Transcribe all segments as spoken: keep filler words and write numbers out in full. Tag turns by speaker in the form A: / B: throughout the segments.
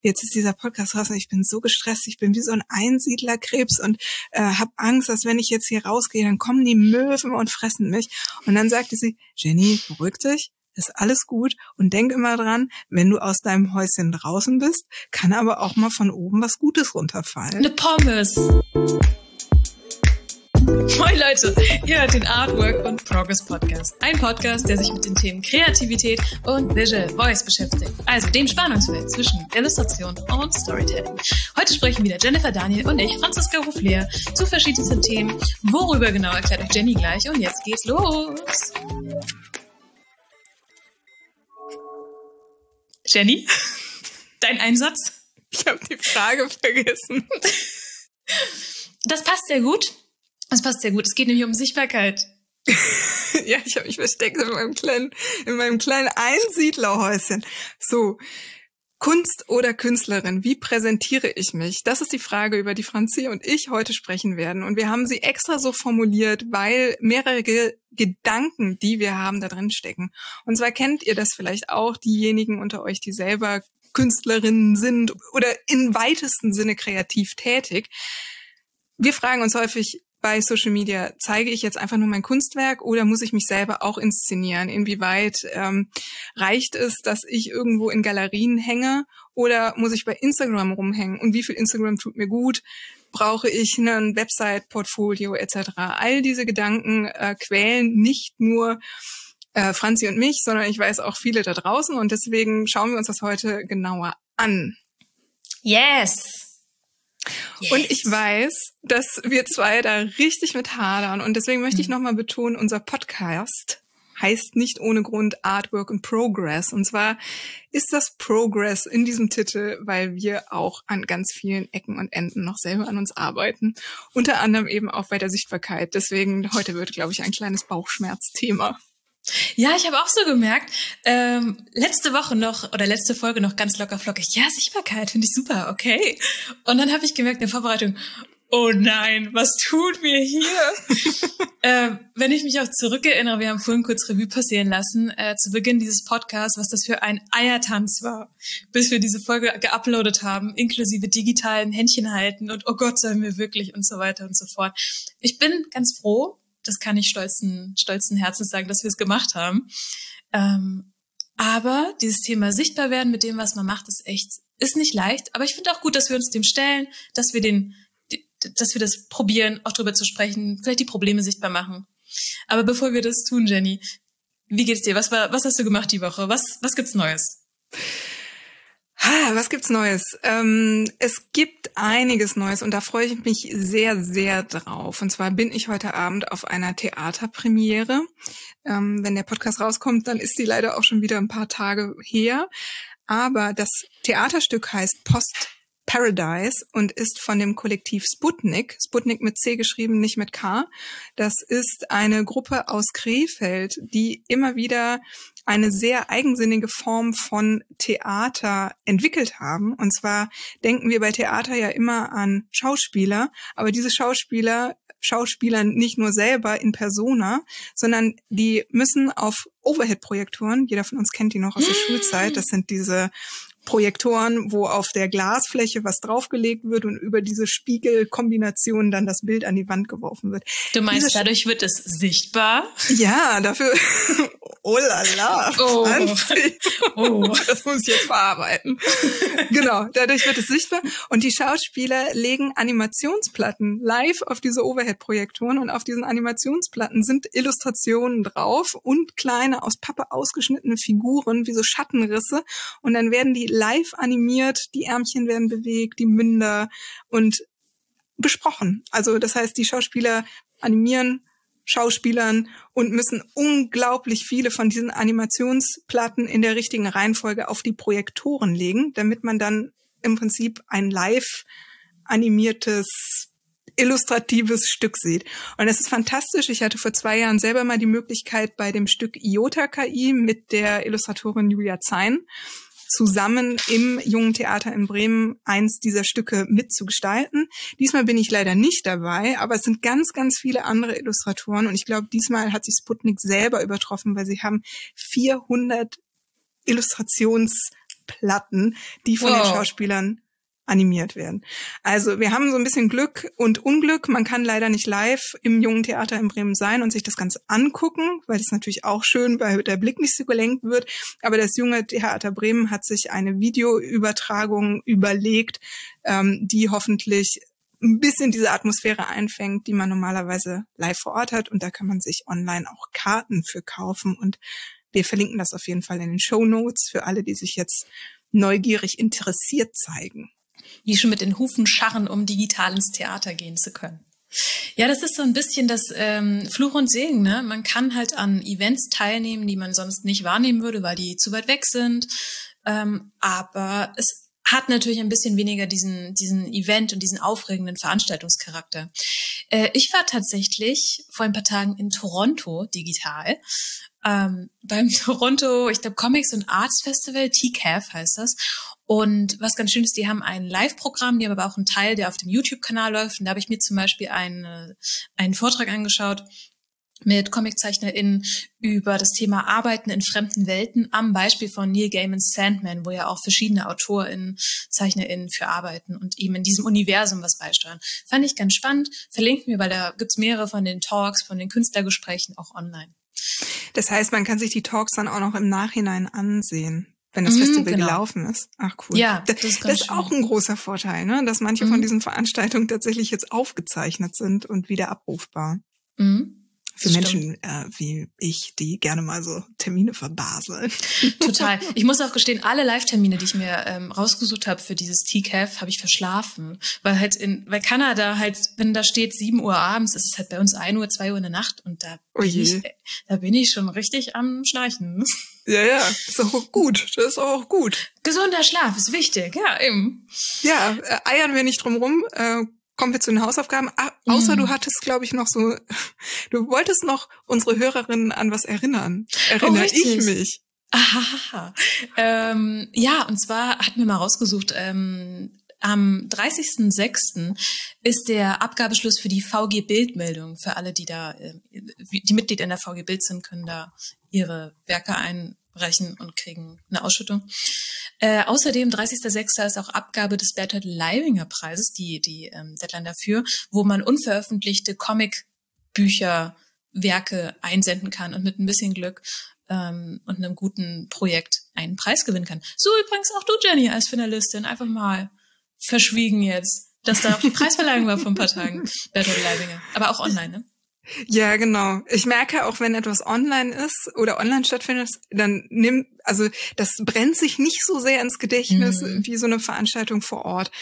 A: jetzt ist dieser Podcast raus und ich bin so gestresst, ich bin wie so ein Einsiedlerkrebs und äh, habe Angst, dass wenn ich jetzt hier rausgehe, dann kommen die Möwen und fressen mich. Und dann sagte sie, Jenny, beruhig dich, ist alles gut und denk immer dran, wenn du aus deinem Häuschen draußen bist, kann aber auch mal von oben was Gutes runterfallen.
B: Eine Pommes. Moin Leute, ihr hört den Artwork und Progress Podcast. Ein Podcast, der sich mit den Themen Kreativität und Visual Voice beschäftigt. Also dem Spannungsfeld zwischen Illustration und Storytelling. Heute sprechen wieder Jennifer Daniel und ich, Franziska Ruffler, zu verschiedensten Themen. Worüber genau erklärt euch Jenny gleich und jetzt geht's los. Jenny, dein Einsatz?
A: Ich habe die Frage vergessen.
B: Das passt sehr gut. Das passt sehr gut. Es geht nämlich um Sichtbarkeit.
A: Ja, ich habe mich versteckt in meinem kleinen, in meinem kleinen Einsiedlerhäuschen. So, Kunst oder Künstlerin, wie präsentiere ich mich? Das ist die Frage, über die Franzi und ich heute sprechen werden. Und wir haben sie extra so formuliert, weil mehrere Ge- Gedanken, die wir haben, da drin stecken. Und zwar kennt ihr das vielleicht auch, diejenigen unter euch, die selber Künstlerinnen sind oder im weitesten Sinne kreativ tätig. Wir fragen uns häufig bei Social Media, zeige ich jetzt einfach nur mein Kunstwerk oder muss ich mich selber auch inszenieren? Inwieweit ähm, reicht es, dass ich irgendwo in Galerien hänge oder muss ich bei Instagram rumhängen? Und wie viel Instagram tut mir gut? Brauche ich ein Website-Portfolio et cetera? All diese Gedanken äh, quälen nicht nur äh, Franzi und mich, sondern ich weiß auch viele da draußen und deswegen schauen wir uns das heute genauer an.
B: Yes! Yes.
A: Und ich weiß, dass wir zwei da richtig mit hadern. Und deswegen möchte ich nochmal betonen, unser Podcast heißt nicht ohne Grund Artwork in Progress. Und zwar ist das Progress in diesem Titel, weil wir auch an ganz vielen Ecken und Enden noch selber an uns arbeiten. Unter anderem eben auch bei der Sichtbarkeit. Deswegen heute wird, glaube ich, ein kleines Bauchschmerzthema.
B: Ja, ich habe auch so gemerkt, ähm, letzte Woche noch oder letzte Folge noch ganz locker flockig. Ja, Sichtbarkeit finde ich super, okay. Und dann habe ich gemerkt in der Vorbereitung, oh nein, was tut mir hier? äh, wenn ich mich auch zurückerinnere, wir haben vorhin kurz Revue passieren lassen, äh, zu Beginn dieses Podcasts, was das für ein Eiertanz war, bis wir diese Folge geuploadet haben, inklusive digitalen Händchen halten und oh Gott, sollen wir wirklich und so weiter und so fort. Ich bin ganz froh, das kann ich stolzen, stolzen Herzens sagen, dass wir es gemacht haben. Ähm, aber dieses Thema sichtbar werden mit dem, was man macht, ist echt, ist nicht leicht. Aber ich finde auch gut, dass wir uns dem stellen, dass wir den, dass wir das probieren, auch drüber zu sprechen, vielleicht die Probleme sichtbar machen. Aber bevor wir das tun, Jenny, wie geht's dir? Was war, was hast du gemacht die Woche? Was, was gibt's Neues?
A: Ha, was gibt's Neues? Ähm, es gibt einiges Neues und da freue ich mich sehr, sehr drauf. Und zwar bin ich heute Abend auf einer Theaterpremiere. Ähm, wenn der Podcast rauskommt, dann ist die leider auch schon wieder ein paar Tage her. Aber das Theaterstück heißt Post Paradise und ist von dem Kollektiv Sputnik, Sputnik mit C geschrieben, nicht mit K. Das ist eine Gruppe aus Krefeld, die immer wieder eine sehr eigensinnige Form von Theater entwickelt haben. Und zwar denken wir bei Theater ja immer an Schauspieler, aber diese Schauspieler Schauspielern nicht nur selber in Persona, sondern die müssen auf Overhead-Projektoren, jeder von uns kennt die noch aus der Schulzeit, das sind diese Projektoren, wo auf der Glasfläche was draufgelegt wird und über diese Spiegelkombination dann das Bild an die Wand geworfen wird.
B: Du meinst,
A: diese
B: dadurch wird es sichtbar?
A: Ja, dafür, oh la la,
B: oh.
A: oh, das muss ich jetzt verarbeiten. Genau, dadurch wird es sichtbar und die Schauspieler legen Animationsplatten live auf diese Overhead-Projektoren und auf diesen Animationsplatten sind Illustrationen drauf und kleine aus Pappe ausgeschnittene Figuren wie so Schattenrisse und dann werden die live animiert, die Ärmchen werden bewegt, die Münder und besprochen. Also das heißt, die Schauspieler animieren Schauspielern und müssen unglaublich viele von diesen Animationsplatten in der richtigen Reihenfolge auf die Projektoren legen, damit man dann im Prinzip ein live animiertes illustratives Stück sieht. Und das ist fantastisch. Ich hatte vor zwei Jahren selber mal die Möglichkeit, bei dem Stück Iota K I mit der Illustratorin Julia Zein zusammen im Jungen Theater in Bremen eins dieser Stücke mitzugestalten. Diesmal bin ich leider nicht dabei, aber es sind ganz, ganz viele andere Illustratoren und ich glaube, diesmal hat sich Sputnik selber übertroffen, weil sie haben vierhundert Illustrations Platten, die von
B: wow.
A: den Schauspielern animiert werden. Also wir haben so ein bisschen Glück und Unglück. Man kann leider nicht live im Jungen Theater in Bremen sein und sich das Ganze angucken, weil das natürlich auch schön, weil der Blick nicht so gelenkt wird. Aber das Junge Theater Bremen hat sich eine Videoübertragung überlegt, ähm, die hoffentlich ein bisschen diese Atmosphäre einfängt, die man normalerweise live vor Ort hat. Und da kann man sich online auch Karten für kaufen. Und wir verlinken das auf jeden Fall in den Shownotes für alle, die sich jetzt neugierig interessiert zeigen.
B: Die schon mit den Hufen scharren, um digital ins Theater gehen zu können. Ja, das ist so ein bisschen das ähm, Fluch und Segen, ne? Man kann halt an Events teilnehmen, die man sonst nicht wahrnehmen würde, weil die zu weit weg sind. Ähm, aber es hat natürlich ein bisschen weniger diesen diesen Event und diesen aufregenden Veranstaltungscharakter. Äh, ich war tatsächlich vor ein paar Tagen in Toronto digital. Ähm, beim Toronto, ich glaube, Comics und Arts Festival, T C A F heißt das. Und was ganz schön ist, die haben ein Live-Programm, die haben aber auch einen Teil, der auf dem YouTube-Kanal läuft. Und da habe ich mir zum Beispiel einen, einen Vortrag angeschaut mit ComiczeichnerInnen über das Thema Arbeiten in fremden Welten am Beispiel von Neil Gaimans Sandman, wo ja auch verschiedene AutorInnen, ZeichnerInnen für arbeiten und eben in diesem Universum was beisteuern. Fand ich ganz spannend. Verlinkt mir, weil da gibt's mehrere von den Talks, von den Künstlergesprächen auch online.
A: Das heißt, man kann sich die Talks dann auch noch im Nachhinein ansehen, wenn das Festival mm, genau. gelaufen ist. Ach cool.
B: Ja,
A: das, das ist, das ist auch ein großer Vorteil, ne? Dass manche mm. von diesen Veranstaltungen tatsächlich jetzt aufgezeichnet sind und wieder abrufbar.
B: Mm.
A: Für Menschen äh, wie ich, die gerne mal so Termine verbaseln.
B: Total. Ich muss auch gestehen, alle Live-Termine, die ich mir ähm, rausgesucht habe für dieses T C A F, habe ich verschlafen. Weil halt in, weil Kanada halt, wenn da steht sieben Uhr abends, ist es halt bei uns ein Uhr, zwei Uhr in der Nacht und da bin, ich, da bin ich schon richtig am Schnarchen.
A: Ja, ja, ist auch gut. Das ist auch gut.
B: Gesunder Schlaf ist wichtig, ja, eben.
A: Ja, äh, eiern wir nicht drum rum, äh, kommen wir zu den Hausaufgaben. Ah, außer mm. du hattest, glaube ich, noch so, du wolltest noch unsere Hörerinnen an was erinnern. Erinnere
B: oh,
A: ich mich.
B: Aha. Ähm, ja, und zwar hatten wir mal rausgesucht, ähm, am dreißigsten sechsten ist der Abgabeschluss für die V G Bildmeldung. Für alle, die da, äh, die Mitglied in der V G Bild sind, können da ihre Werke einreichen und kriegen eine Ausschüttung. Äh, außerdem, dreißigsten sechsten ist auch Abgabe des Bertolt Leibinger Preises, die, die ähm, Deadline dafür, wo man unveröffentlichte Comicbücher, Werke einsenden kann und mit ein bisschen Glück ähm, und einem guten Projekt einen Preis gewinnen kann. So übrigens auch du, Jenny, als Finalistin. Einfach mal verschwiegen jetzt, dass da auch die Preisverleihung war vor ein paar Tagen. Bertolt Leibinger. Aber auch online, ne?
A: Ja, genau. Ich merke auch, wenn etwas online ist oder online stattfindet, dann nimmt, also das brennt sich nicht so sehr ins Gedächtnis mhm. wie so eine Veranstaltung vor Ort.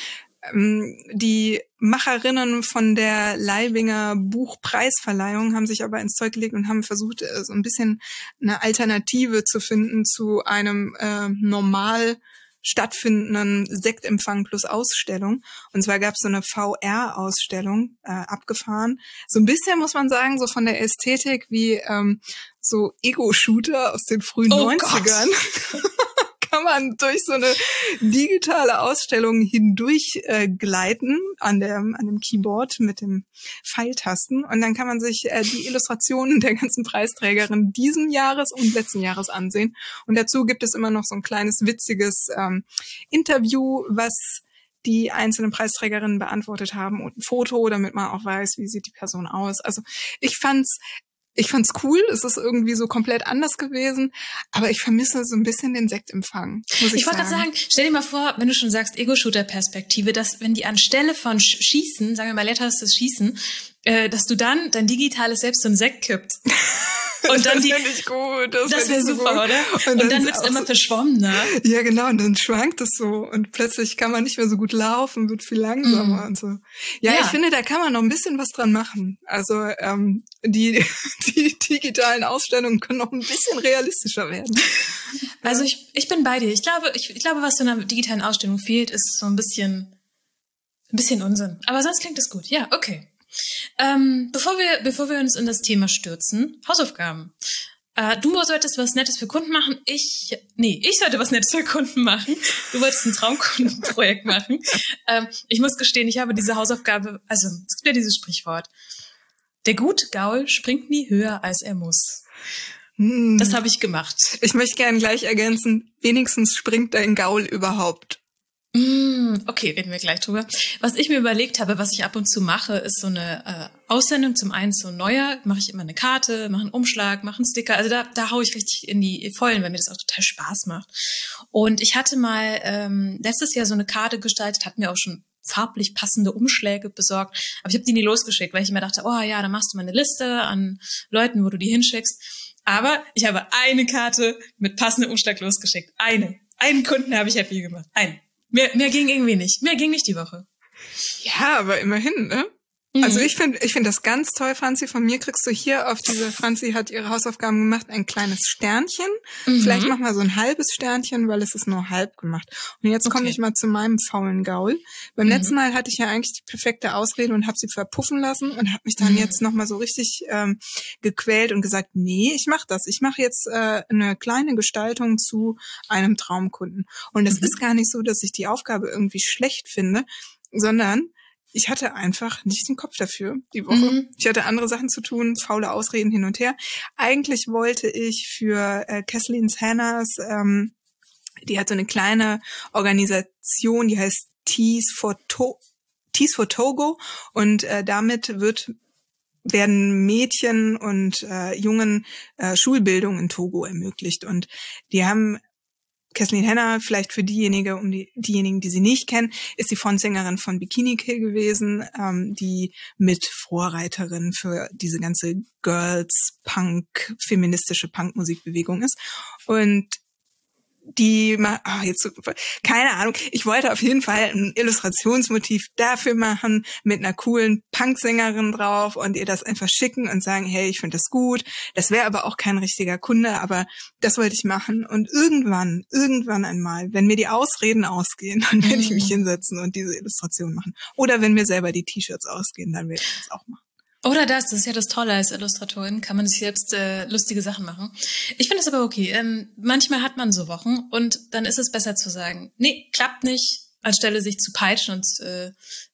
A: Die Macherinnen von der Leibinger Buchpreisverleihung haben sich aber ins Zeug gelegt und haben versucht, so ein bisschen eine Alternative zu finden zu einem äh, normal stattfindenden Sektempfang plus Ausstellung. Und zwar gab es so eine V R-Ausstellung, äh, abgefahren. So ein bisschen, muss man sagen, so von der Ästhetik wie ähm, so Ego-Shooter aus den frühen
B: oh
A: neunzigern. Kann man durch so eine digitale Ausstellung hindurch äh, gleiten an der an dem Keyboard mit dem Pfeiltasten und dann kann man sich äh, die Illustrationen der ganzen Preisträgerin diesen Jahres und letzten Jahres ansehen und dazu gibt es immer noch so ein kleines witziges ähm, Interview, was die einzelnen Preisträgerinnen beantwortet haben und ein Foto, damit man auch weiß, wie sieht die Person aus. Also ich fand's Ich fand's cool, es ist irgendwie so komplett anders gewesen, aber ich vermisse so ein bisschen den Sektempfang, muss ich,
B: ich wollte gerade sagen, stell dir mal vor, wenn du schon sagst Ego-Shooter-Perspektive, dass wenn die anstelle von Schießen, sagen wir mal letterstes Schießen, äh, dass du dann dein digitales Selbst so einen Sekt kippst. Und dann
A: das
B: die,
A: finde ich gut. Das,
B: das wäre super, gut. Oder? Und, und dann, dann wird's immer so, verschwommener.
A: Ja, genau. Und dann schwankt es so. Und plötzlich kann man nicht mehr so gut laufen, wird viel langsamer mm. und so. Ja, ja, ich finde, da kann man noch ein bisschen was dran machen. Also ähm, die, die digitalen Ausstellungen können noch ein bisschen realistischer werden.
B: Also ich, ich bin bei dir. Ich glaube, ich, ich glaube, was so einer digitalen Ausstellung fehlt, ist so ein bisschen, ein bisschen Unsinn. Aber sonst klingt es gut. Ja, okay. Ähm, bevor wir, bevor wir uns in das Thema stürzen, Hausaufgaben. Äh, du solltest was Nettes für Kunden machen. Ich, nee, ich sollte was Nettes für Kunden machen. Du wolltest ein Traumkundenprojekt machen. Ähm, ich muss gestehen, ich habe diese Hausaufgabe, also, es gibt ja dieses Sprichwort. Der gute Gaul springt nie höher, als er muss.
A: Hm.
B: Das habe ich gemacht.
A: Ich möchte gerne gleich ergänzen, wenigstens springt dein Gaul überhaupt.
B: Mm, okay, reden wir gleich drüber. Was ich mir überlegt habe, was ich ab und zu mache, ist so eine äh, Aussendung. Zum einen so neuer, mache ich immer eine Karte, mache einen Umschlag, mache einen Sticker. Also da, da hau ich richtig in die Vollen, weil mir das auch total Spaß macht. Und ich hatte mal ähm, letztes Jahr so eine Karte gestaltet, hat mir auch schon farblich passende Umschläge besorgt. Aber ich habe die nie losgeschickt, weil ich immer dachte, oh ja, dann machst du mal eine Liste an Leuten, wo du die hinschickst. Aber ich habe eine Karte mit passendem Umschlag losgeschickt. Eine. Einen Kunden habe ich happy gemacht. Einen. Mehr, mehr ging irgendwie nicht. Mehr ging nicht die Woche.
A: Ja, aber immerhin, ne? Mhm. Also ich finde ich finde das ganz toll, Franzi. Von mir kriegst du hier auf diese, Franzi hat ihre Hausaufgaben gemacht, ein kleines Sternchen. Mhm. Vielleicht mach mal so ein halbes Sternchen, weil es ist nur halb gemacht. Und jetzt okay. komme ich mal zu meinem faulen Gaul. Beim mhm. letzten Mal hatte ich ja eigentlich die perfekte Ausrede und habe sie verpuffen lassen und habe mich dann mhm. jetzt nochmal so richtig ähm, gequält und gesagt, nee, ich mach das. Ich mache jetzt äh, eine kleine Gestaltung zu einem Traumkunden. Und es mhm. ist gar nicht so, dass ich die Aufgabe irgendwie schlecht finde, sondern ich hatte einfach nicht den Kopf dafür die Woche. Mhm. Ich hatte andere Sachen zu tun, faule Ausreden hin und her. Eigentlich wollte ich für äh, Kathleen Sanners, ähm, die hat so eine kleine Organisation, die heißt Tees for, to- Tees for Togo und äh, damit wird werden Mädchen und äh, Jungen äh, Schulbildung in Togo ermöglicht. Und die haben Kathleen Hanna, vielleicht für diejenige, um die, diejenigen, die sie nicht kennen, ist die Frontsängerin von Bikini Kill gewesen, ähm, die mit Vorreiterin für diese ganze Girls-Punk, feministische Punkmusikbewegung ist. Und die, oh, jetzt, keine Ahnung, ich wollte auf jeden Fall ein Illustrationsmotiv dafür machen, mit einer coolen Punksängerin drauf und ihr das einfach schicken und sagen, hey, ich finde das gut. Das wäre aber auch kein richtiger Kunde, aber das wollte ich machen. Und irgendwann, irgendwann einmal, wenn mir die Ausreden ausgehen, dann werde ich mich hinsetzen und diese Illustration machen. Oder wenn mir selber die T-Shirts ausgehen, dann werde ich das auch machen.
B: Oder das, das ist ja das Tolle als Illustratorin, kann man sich selbst äh, lustige Sachen machen. Ich finde das aber okay. Ähm, manchmal hat man so Wochen und dann ist es besser zu sagen, nee, klappt nicht, anstelle sich zu peitschen und äh,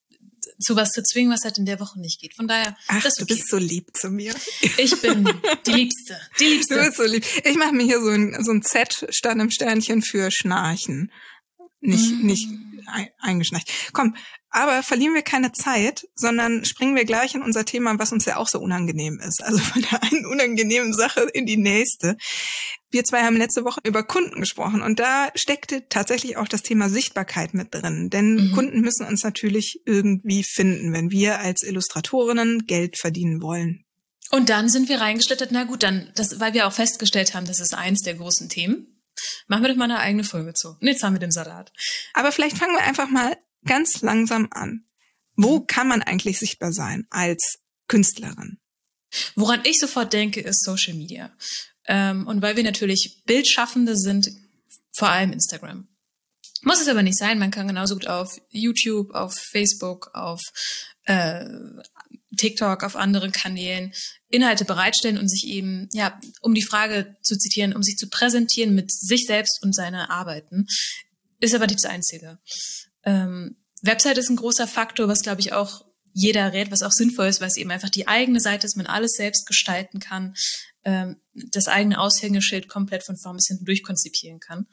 B: zu was zu zwingen, was halt in der Woche nicht geht. Von daher,
A: Ach,
B: das ist okay.
A: Du bist so lieb zu mir.
B: Ich bin die Liebste, die Liebste.
A: Du bist so lieb. Ich mache mir hier so ein, so ein Z statt einem Sternchen für Schnarchen. Nicht, mm. nicht eingeschnarcht. Komm, aber verlieren wir keine Zeit, sondern springen wir gleich in unser Thema, was uns ja auch so unangenehm ist. Also von der einen unangenehmen Sache in die nächste. Wir zwei haben letzte Woche über Kunden gesprochen und da steckte tatsächlich auch das Thema Sichtbarkeit mit drin. Denn mhm. Kunden müssen uns natürlich irgendwie finden, wenn wir als Illustratorinnen Geld verdienen wollen.
B: Und dann sind wir reingeschlittert, na gut, dann, das, weil wir auch festgestellt haben, das ist eins der großen Themen. Machen wir doch mal eine eigene Folge zu. Und jetzt haben wir den Salat.
A: Aber vielleicht fangen wir einfach mal ganz langsam an. Wo kann man eigentlich sichtbar sein als Künstlerin?
B: Woran ich sofort denke, ist Social Media. Ähm, und weil wir natürlich Bildschaffende sind, vor allem Instagram. Muss es aber nicht sein. Man kann genauso gut auf YouTube, auf Facebook, auf äh, TikTok, auf anderen Kanälen Inhalte bereitstellen und sich eben, ja, um die Frage zu zitieren, um sich zu präsentieren mit sich selbst und seine Arbeiten, ist aber nicht das Einzige. Ähm, Website ist ein großer Faktor, was, glaube ich, auch jeder rät, was auch sinnvoll ist, weil es eben einfach die eigene Seite ist, man alles selbst gestalten kann, ähm, das eigene Aushängeschild komplett von vorn bis hinten durchkonzipieren kann.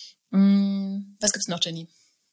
B: Ähm, was gibt's noch, Jenny?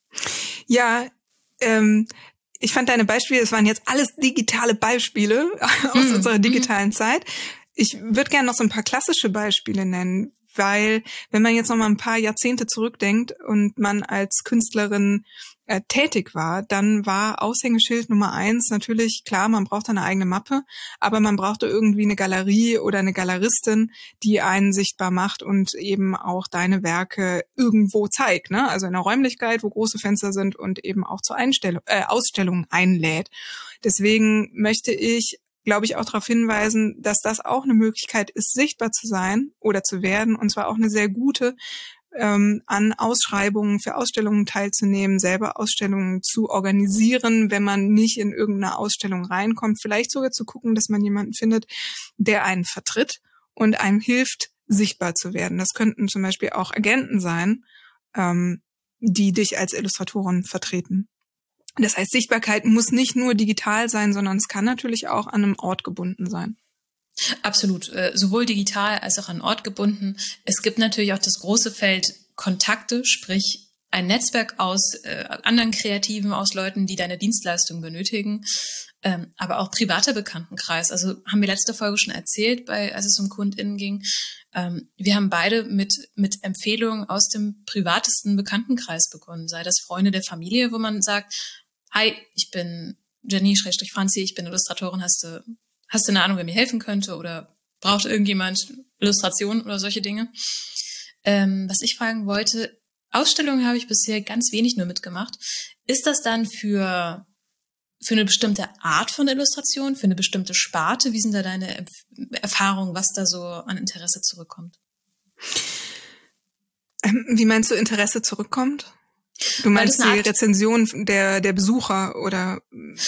A: Ja, ähm, ich fand deine Beispiele, das waren jetzt alles digitale Beispiele aus mm. unserer digitalen mm. Zeit. Ich würde gerne noch so ein paar klassische Beispiele nennen, weil wenn man jetzt noch mal ein paar Jahrzehnte zurückdenkt und man als Künstlerin äh, tätig war, dann war Aushängeschild Nummer eins natürlich, klar, man braucht eine eigene Mappe, aber man brauchte irgendwie eine Galerie oder eine Galeristin, die einen sichtbar macht und eben auch deine Werke irgendwo zeigt, ne? Also in einer Räumlichkeit, wo große Fenster sind und eben auch zur Einstellung, äh, Ausstellung einlädt. Deswegen möchte ich glaube ich, auch darauf hinweisen, dass das auch eine Möglichkeit ist, sichtbar zu sein oder zu werden, und zwar auch eine sehr gute, ähm, an Ausschreibungen für Ausstellungen teilzunehmen, selber Ausstellungen zu organisieren, wenn man nicht in irgendeine Ausstellung reinkommt, vielleicht sogar zu gucken, dass man jemanden findet, der einen vertritt und einem hilft, sichtbar zu werden. Das könnten zum Beispiel auch Agenten sein, ähm, die dich als Illustratorin vertreten. Das heißt, Sichtbarkeit muss nicht nur digital sein, sondern es kann natürlich auch an einem Ort gebunden sein.
B: Absolut, äh, sowohl digital als auch an Ort gebunden. Es gibt natürlich auch das große Feld Kontakte, sprich ein Netzwerk aus äh, anderen Kreativen, aus Leuten, die deine Dienstleistung benötigen, ähm, aber auch privater Bekanntenkreis. Also haben wir letzte Folge schon erzählt, bei, als es um KundInnen ging. Ähm, wir haben beide mit mit Empfehlungen aus dem privatesten Bekanntenkreis begonnen, sei das Freunde der Familie, wo man sagt, hi, ich bin Jenny-Franzi, ich bin Illustratorin, hast du Hast du eine Ahnung, wer mir helfen könnte oder braucht irgendjemand Illustration oder solche Dinge? Ähm, was ich fragen wollte, Ausstellungen habe ich bisher ganz wenig nur mitgemacht. Ist das dann für, für eine bestimmte Art von Illustration, für eine bestimmte Sparte? Wie sind da deine Erfahrungen, was da so an Interesse zurückkommt?
A: Ähm, wie meinst du, Interesse zurückkommt? Du meinst die Rezension der, der Besucher oder?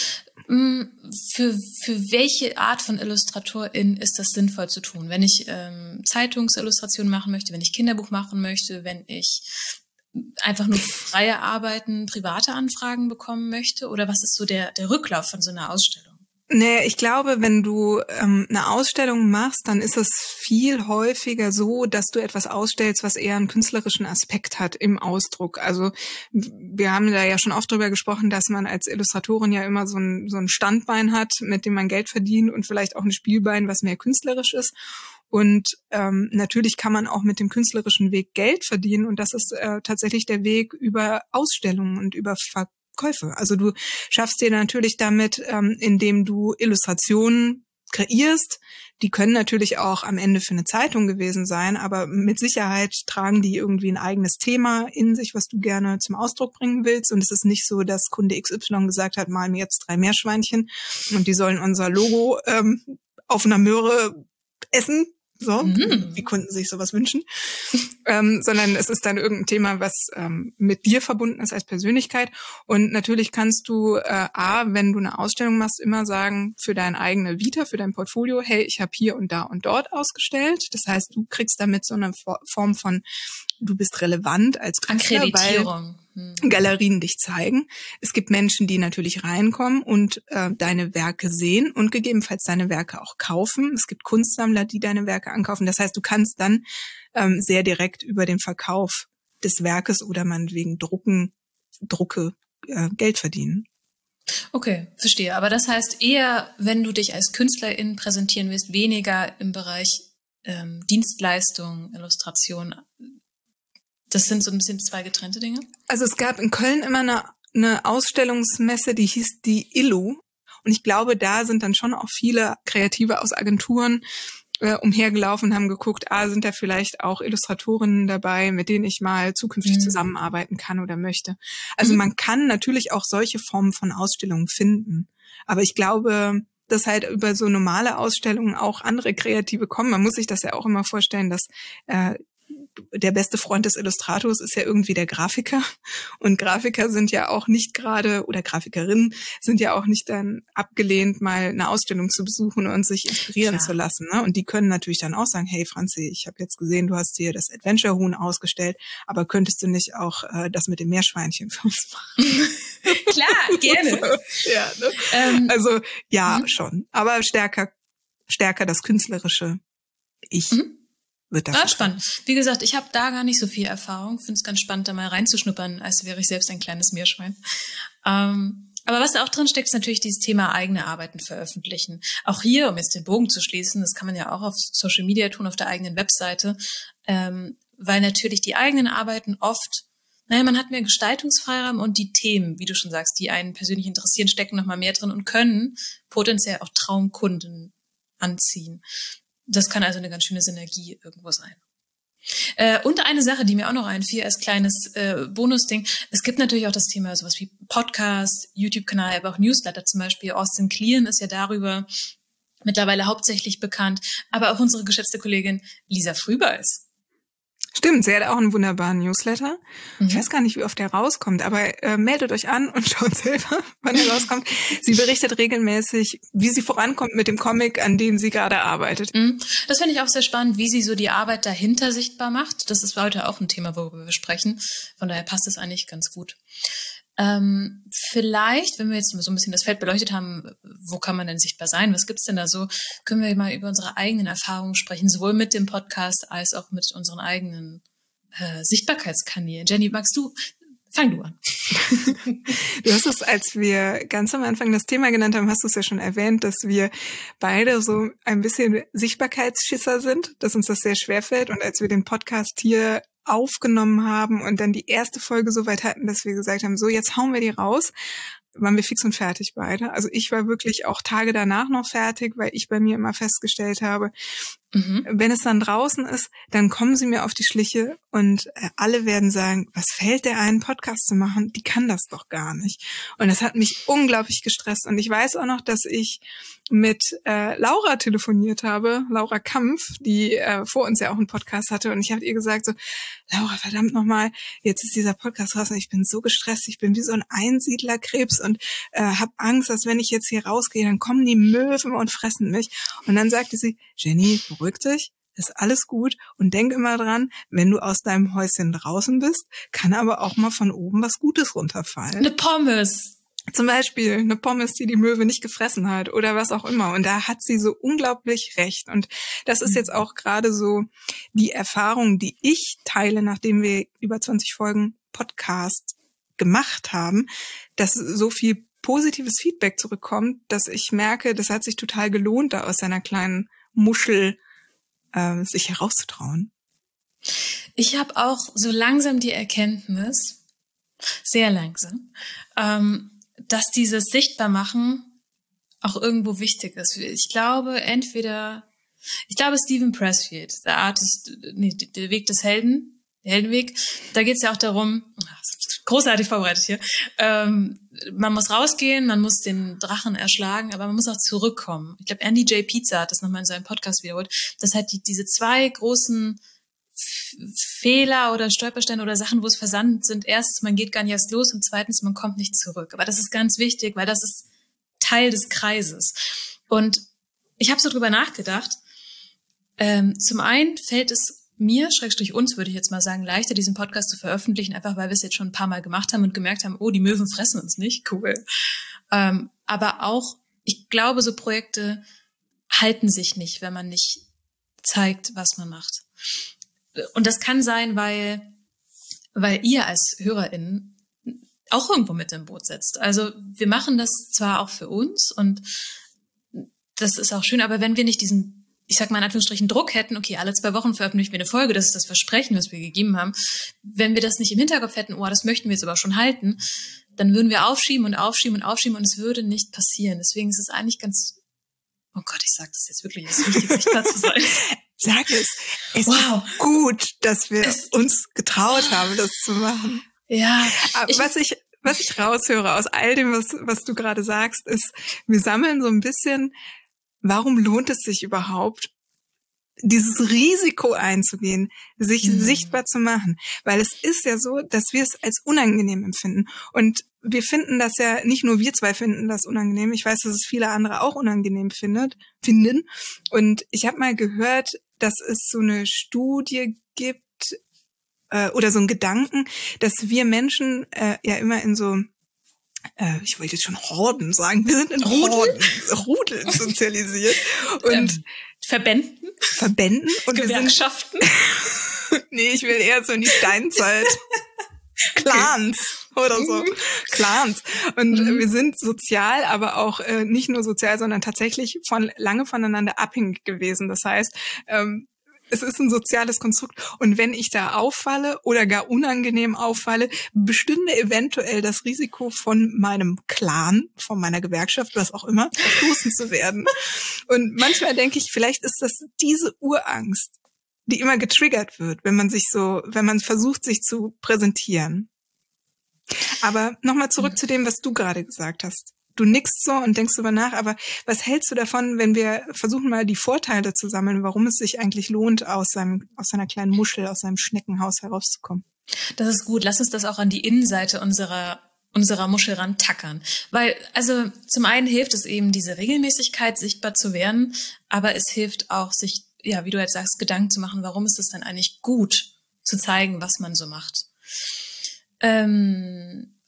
B: Für, für welche Art von Illustratorin ist das sinnvoll zu tun? Wenn ich ähm, Zeitungsillustrationen machen möchte, wenn ich Kinderbuch machen möchte, wenn ich einfach nur freie Arbeiten, private Anfragen bekommen möchte? Oder was ist so der, der Rücklauf von so einer Ausstellung?
A: Nee, ich glaube, wenn du ähm, eine Ausstellung machst, dann ist es viel häufiger so, dass du etwas ausstellst, was eher einen künstlerischen Aspekt hat im Ausdruck. Also wir haben da ja schon oft drüber gesprochen, dass man als Illustratorin ja immer so ein, so ein Standbein hat, mit dem man Geld verdient und vielleicht auch ein Spielbein, was mehr künstlerisch ist. Und ähm, natürlich kann man auch mit dem künstlerischen Weg Geld verdienen und das ist äh, tatsächlich der Weg über Ausstellungen und über Ver- Käufe. Also du schaffst dir natürlich damit, ähm, indem du Illustrationen kreierst. Die können natürlich auch am Ende für eine Zeitung gewesen sein, aber mit Sicherheit tragen die irgendwie ein eigenes Thema in sich, was du gerne zum Ausdruck bringen willst. Und es ist nicht so, dass Kunde X Y gesagt hat, mal mir jetzt drei Meerschweinchen und die sollen unser Logo ähm, auf einer Möhre essen. So, mhm. Wie Kunden sich sowas wünschen. ähm, sondern es ist dann irgendein Thema, was ähm, mit dir verbunden ist als Persönlichkeit. Und natürlich kannst du äh, A, wenn du eine Ausstellung machst, immer sagen, für deine eigene Vita, für dein Portfolio, hey, ich habe hier und da und dort ausgestellt. Das heißt, du kriegst damit so eine Form von, du bist relevant als Künstler,
B: Akkreditierung.
A: Weil Galerien dich zeigen. Es gibt Menschen, die natürlich reinkommen und äh, deine Werke sehen und gegebenenfalls deine Werke auch kaufen. Es gibt Kunstsammler, die deine Werke ankaufen. Das heißt, du kannst dann ähm, sehr direkt über den Verkauf des Werkes oder meinetwegen Drucken, Drucke äh, Geld verdienen.
B: Okay, verstehe. Aber das heißt eher, wenn du dich als Künstlerin präsentieren willst, weniger im Bereich ähm, Dienstleistung, Illustration. Das sind so ein bisschen zwei getrennte Dinge?
A: Also es gab in Köln immer eine, eine Ausstellungsmesse, die hieß die Illu. Und ich glaube, da sind dann schon auch viele Kreative aus Agenturen äh, umhergelaufen und haben geguckt, ah, sind da vielleicht auch Illustratorinnen dabei, mit denen ich mal zukünftig mhm. zusammenarbeiten kann oder möchte. Also mhm. man kann natürlich auch solche Formen von Ausstellungen finden. Aber ich glaube, dass halt über so normale Ausstellungen auch andere Kreative kommen. Man muss sich das ja auch immer vorstellen, dass äh, der beste Freund des Illustrators ist ja irgendwie der Grafiker. Und Grafiker sind ja auch nicht gerade, oder Grafikerinnen sind ja auch nicht dann abgelehnt, mal eine Ausstellung zu besuchen und sich inspirieren Klar. zu lassen. Ne? Und die können natürlich dann auch sagen, hey Franzi, ich habe jetzt gesehen, du hast dir das Adventure-Huhn ausgestellt, aber könntest du nicht auch äh, das mit dem Meerschweinchen für uns machen?
B: Klar, gerne.
A: So, ja, ne? ähm, also ja, mhm. schon. Aber stärker, stärker das künstlerische Ich. Mhm. Wird das
B: ah, spannend. Wie gesagt, ich habe da gar nicht so viel Erfahrung. Finde es ganz spannend, da mal reinzuschnuppern, als wäre ich selbst ein kleines Meerschwein. Ähm, aber was da auch drin steckt, ist natürlich dieses Thema eigene Arbeiten veröffentlichen. Auch hier, um jetzt den Bogen zu schließen, das kann man ja auch auf Social Media tun, auf der eigenen Webseite, ähm, weil natürlich die eigenen Arbeiten oft, naja, man hat mehr Gestaltungsfreiraum und die Themen, wie du schon sagst, die einen persönlich interessieren, stecken noch mal mehr drin und können potenziell auch Traumkunden anziehen. Das kann also eine ganz schöne Synergie irgendwo sein. Äh, und eine Sache, die mir auch noch einfiel als kleines äh, Bonusding, es gibt natürlich auch das Thema sowas wie Podcast, YouTube-Kanal, aber auch Newsletter zum Beispiel. Austin Kleon ist ja darüber mittlerweile hauptsächlich bekannt, aber auch unsere geschätzte Kollegin Lisa Frühbeis.
A: Stimmt, sie hat auch einen wunderbaren Newsletter. Mhm. Ich weiß gar nicht, wie oft der rauskommt, aber äh, meldet euch an und schaut selber, wann er rauskommt. Sie berichtet regelmäßig, wie sie vorankommt mit dem Comic, an dem sie gerade arbeitet.
B: Mhm. Das finde ich auch sehr spannend, wie sie so die Arbeit dahinter sichtbar macht. Das ist heute auch ein Thema, worüber wir sprechen. Von daher passt es eigentlich ganz gut. Ähm, vielleicht, wenn wir jetzt so ein bisschen das Feld beleuchtet haben, wo kann man denn sichtbar sein? Was gibt's denn da so? Können wir mal über unsere eigenen Erfahrungen sprechen, sowohl mit dem Podcast als auch mit unseren eigenen äh, Sichtbarkeitskanälen. Jenny, magst du? Fang du an.
A: Du hast es, als wir ganz am Anfang das Thema genannt haben, hast du es ja schon erwähnt, dass wir beide so ein bisschen Sichtbarkeitsschisser sind, dass uns das sehr schwerfällt. Und als wir den Podcast hier aufgenommen haben und dann die erste Folge so weit hatten, dass wir gesagt haben, so jetzt hauen wir die raus, waren wir fix und fertig beide. Also ich war wirklich auch Tage danach noch fertig, weil ich bei mir immer festgestellt habe, mhm. wenn es dann draußen ist, dann kommen sie mir auf die Schliche und alle werden sagen, was fällt der ein, einen Podcast zu machen? Die kann das doch gar nicht. Und das hat mich unglaublich gestresst. Und ich weiß auch noch, dass ich mit äh, Laura telefoniert habe, Laura Kampf, die äh, vor uns ja auch einen Podcast hatte. Und ich habe ihr gesagt so, Laura, verdammt nochmal, jetzt ist dieser Podcast raus und ich bin so gestresst, ich bin wie so ein Einsiedlerkrebs und äh, habe Angst, dass wenn ich jetzt hier rausgehe, dann kommen die Möwen und fressen mich. Und dann sagte sie, Jenny, beruhig dich, ist alles gut und denk immer dran, wenn du aus deinem Häuschen draußen bist, kann aber auch mal von oben was Gutes runterfallen.
B: Eine Pommes.
A: Zum Beispiel eine Pommes, die die Möwe nicht gefressen hat oder was auch immer. Und da hat sie so unglaublich recht. Und das ist jetzt auch gerade so die Erfahrung, die ich teile, nachdem wir über zwanzig Folgen Podcast gemacht haben, dass so viel positives Feedback zurückkommt, dass ich merke, das hat sich total gelohnt, da aus seiner kleinen Muschel äh, sich herauszutrauen.
B: Ich habe auch so langsam die Erkenntnis, sehr langsam, ähm, dass dieses Sichtbarmachen auch irgendwo wichtig ist. Ich glaube, entweder, ich glaube, Stephen Pressfield, der Artist, nee, der Weg des Helden, der Heldenweg, da geht es ja auch darum, großartig vorbereitet hier, ähm, man muss rausgehen, man muss den Drachen erschlagen, aber man muss auch zurückkommen. Ich glaube, Andy J. Pizza hat das nochmal in seinem Podcast wiederholt, dass halt die, diese zwei großen Fehler oder Stolpersteine oder Sachen, wo es versandet sind. Erstens, man geht gar nicht erst los und zweitens, man kommt nicht zurück. Aber das ist ganz wichtig, weil das ist Teil des Kreises. Und ich habe so drüber nachgedacht. Ähm, zum einen fällt es mir, Schrägstrich uns, würde ich jetzt mal sagen, leichter, diesen Podcast zu veröffentlichen, einfach weil wir es jetzt schon ein paar Mal gemacht haben und gemerkt haben, oh, die Möwen fressen uns nicht. Cool. Ähm, aber auch, ich glaube, so Projekte halten sich nicht, wenn man nicht zeigt, was man macht. Und das kann sein, weil, weil ihr als HörerInnen auch irgendwo mit im Boot sitzt. Also wir machen das zwar auch für uns und das ist auch schön, aber wenn wir nicht diesen, ich sag mal in Anführungsstrichen, Druck hätten, okay, alle zwei Wochen veröffentlichen wir eine Folge, das ist das Versprechen, was wir gegeben haben, wenn wir das nicht im Hinterkopf hätten, oh, das möchten wir jetzt aber schon halten, dann würden wir aufschieben und aufschieben und aufschieben und es würde nicht passieren. Deswegen ist es eigentlich ganz, oh Gott, ich sag das jetzt wirklich, es ist wichtig, sichtbar zu sein.
A: Sag es. Es wow. ist gut, dass wir es uns getraut haben, das zu machen.
B: Ja.
A: Aber ich, was ich, was ich raushöre aus all dem, was, was du gerade sagst, ist, wir sammeln so ein bisschen, warum lohnt es sich überhaupt, dieses Risiko einzugehen, sich mhm. sichtbar zu machen? Weil es ist ja so, dass wir es als unangenehm empfinden. Und wir finden das ja, nicht nur wir zwei finden das unangenehm. Ich weiß, dass es viele andere auch unangenehm findet, finden. Und ich habe mal gehört, dass es so eine Studie gibt äh, oder so einen Gedanken, dass wir Menschen äh, ja immer in so, äh, ich wollte jetzt schon Horden sagen, wir sind in Horden, Rudeln sozialisiert. Und
B: ähm, Verbänden?
A: Verbänden. Und
B: Gewerkschaften?
A: Wir sind, nee, ich will eher so in die Steinzeit. Clans oder so. Mhm. Clans. Und mhm. wir sind sozial, aber auch äh, nicht nur sozial, sondern tatsächlich von lange voneinander abhängig gewesen. Das heißt, ähm, es ist ein soziales Konstrukt. Und wenn ich da auffalle oder gar unangenehm auffalle, bestünde eventuell das Risiko von meinem Clan, von meiner Gewerkschaft, was auch immer, verstoßen zu werden. Und manchmal denke ich, vielleicht ist das diese Urangst, die immer getriggert wird, wenn man sich so, wenn man versucht, sich zu präsentieren. Aber nochmal zurück mhm. zu dem, was du gerade gesagt hast. Du nickst so und denkst drüber nach, aber was hältst du davon, wenn wir versuchen mal die Vorteile zu sammeln, warum es sich eigentlich lohnt, aus seinem, aus seiner kleinen Muschel, aus seinem Schneckenhaus herauszukommen?
B: Das ist gut. Lass uns das auch an die Innenseite unserer unserer Muschel rantackern. Weil, also zum einen hilft es eben, diese Regelmäßigkeit sichtbar zu werden, aber es hilft auch, sich, ja, wie du jetzt sagst, Gedanken zu machen, warum ist es denn eigentlich gut, zu zeigen, was man so macht. Ähm,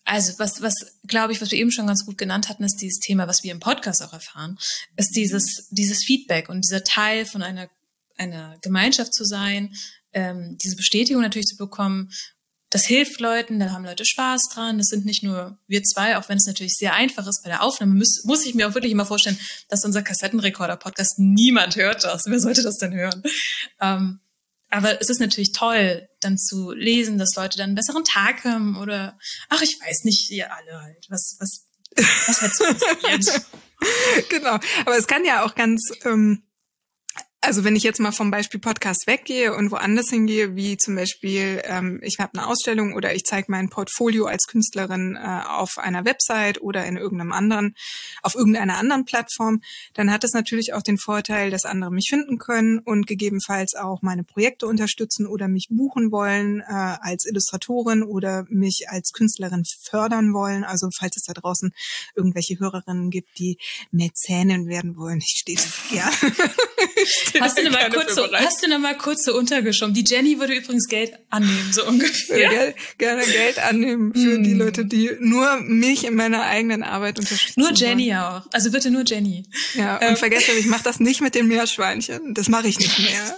B: Also was, was glaube ich, was wir eben schon ganz gut genannt hatten, ist dieses Thema, was wir im Podcast auch erfahren, ist dieses, dieses Feedback und dieser Teil von einer, einer Gemeinschaft zu sein, ähm, diese Bestätigung natürlich zu bekommen. Das hilft Leuten, da haben Leute Spaß dran. Das sind nicht nur wir zwei, auch wenn es natürlich sehr einfach ist bei der Aufnahme, muss, muss ich mir auch wirklich immer vorstellen, dass unser Kassettenrekorder-Podcast niemand hört das. Wer sollte das denn hören? Ähm, aber es ist natürlich toll, dann zu lesen, dass Leute dann einen besseren Tag haben oder, ach, ich weiß nicht, ihr alle halt, was, was, was halt so passiert.
A: Genau, aber es kann ja auch ganz... Ähm Also wenn ich jetzt mal vom Beispiel Podcast weggehe und woanders hingehe, wie zum Beispiel, ähm, ich habe eine Ausstellung oder ich zeige mein Portfolio als Künstlerin äh, auf einer Website oder in irgendeinem anderen, auf irgendeiner anderen Plattform, dann hat es natürlich auch den Vorteil, dass andere mich finden können und gegebenenfalls auch meine Projekte unterstützen oder mich buchen wollen äh, als Illustratorin oder mich als Künstlerin fördern wollen. Also falls es da draußen irgendwelche Hörerinnen gibt, die Mäzenin werden wollen, ich stehe da, ja.
B: Hast du, noch mal kurz so, hast du noch mal kurz so untergeschoben? Die Jenny würde übrigens Geld annehmen, so ungefähr.
A: Geld, gerne Geld annehmen für mm. die Leute, die nur mich in meiner eigenen Arbeit unterstützen.
B: Nur Jenny
A: wollen.
B: auch. Also bitte nur Jenny.
A: Ja, und ähm. vergesst, ich mache das nicht mit den Meerschweinchen. Das mache ich nicht mehr.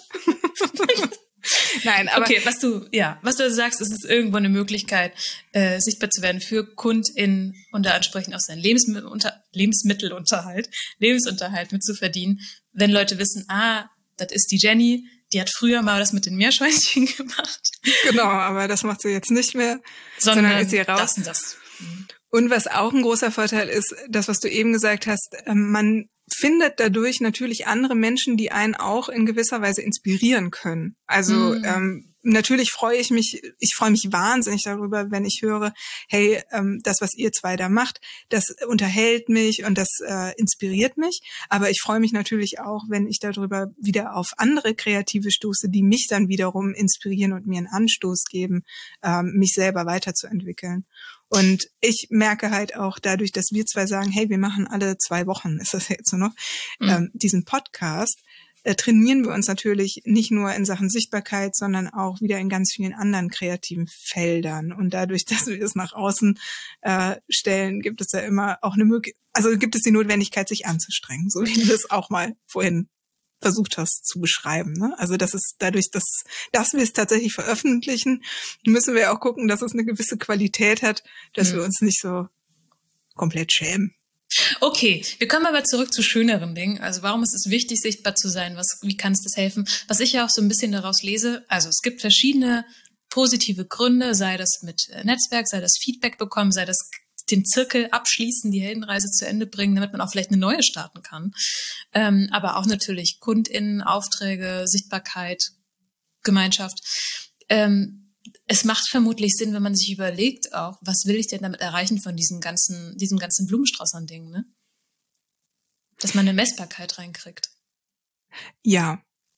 A: Nein, aber...
B: Okay, was du, ja, was du sagst, ist es irgendwo eine Möglichkeit, äh, sichtbar zu werden für KundInnen und da entsprechend auch seinen Lebensmittelunter- Lebensmittelunterhalt, Lebensunterhalt mit zu verdienen, wenn Leute wissen, ah, das ist die Jenny, die hat früher mal das mit den Meerschweinchen gemacht.
A: Genau, aber das macht sie jetzt nicht mehr,
B: sondern,
A: sondern ist sie raus.
B: Das und das. Mhm.
A: Und was auch ein großer Vorteil ist, das, was du eben gesagt hast, man findet dadurch natürlich andere Menschen, die einen auch in gewisser Weise inspirieren können. Also mm. ähm, natürlich freue ich mich, ich freue mich wahnsinnig darüber, wenn ich höre, hey, ähm, das, was ihr zwei da macht, das unterhält mich und das äh, inspiriert mich. Aber ich freue mich natürlich auch, wenn ich darüber wieder auf andere Kreative stoße, die mich dann wiederum inspirieren und mir einen Anstoß geben, ähm, mich selber weiterzuentwickeln. Und ich merke halt auch dadurch, dass wir zwei sagen, hey, wir machen alle zwei Wochen, ist das jetzt so noch, mhm. ähm, diesen Podcast, äh, trainieren wir uns natürlich nicht nur in Sachen Sichtbarkeit, sondern auch wieder in ganz vielen anderen kreativen Feldern. Und dadurch, dass wir es nach außen äh, stellen, gibt es da immer auch eine Möglichkeit, also gibt es die Notwendigkeit, sich anzustrengen, so wie du es auch mal vorhin versucht hast zu beschreiben. Ne? Also das ist dadurch, dass, dass wir es tatsächlich veröffentlichen, müssen wir auch gucken, dass es eine gewisse Qualität hat, dass mhm. wir uns nicht so komplett schämen.
B: Okay, wir kommen aber zurück zu schöneren Dingen. Also warum ist es wichtig, sichtbar zu sein? Was, wie kann es das helfen? Was ich ja auch so ein bisschen daraus lese, also es gibt verschiedene positive Gründe, sei das mit Netzwerk, sei das Feedback bekommen, sei das den Zirkel abschließen, die Heldenreise zu Ende bringen, damit man auch vielleicht eine neue starten kann. Ähm, aber auch natürlich KundInnen, Aufträge, Sichtbarkeit, Gemeinschaft. Ähm, es macht vermutlich Sinn, wenn man sich überlegt auch, was will ich denn damit erreichen von diesem ganzen, diesem ganzen Blumenstrauß an Dingen, ne? Dass man eine Messbarkeit reinkriegt.
A: Ja.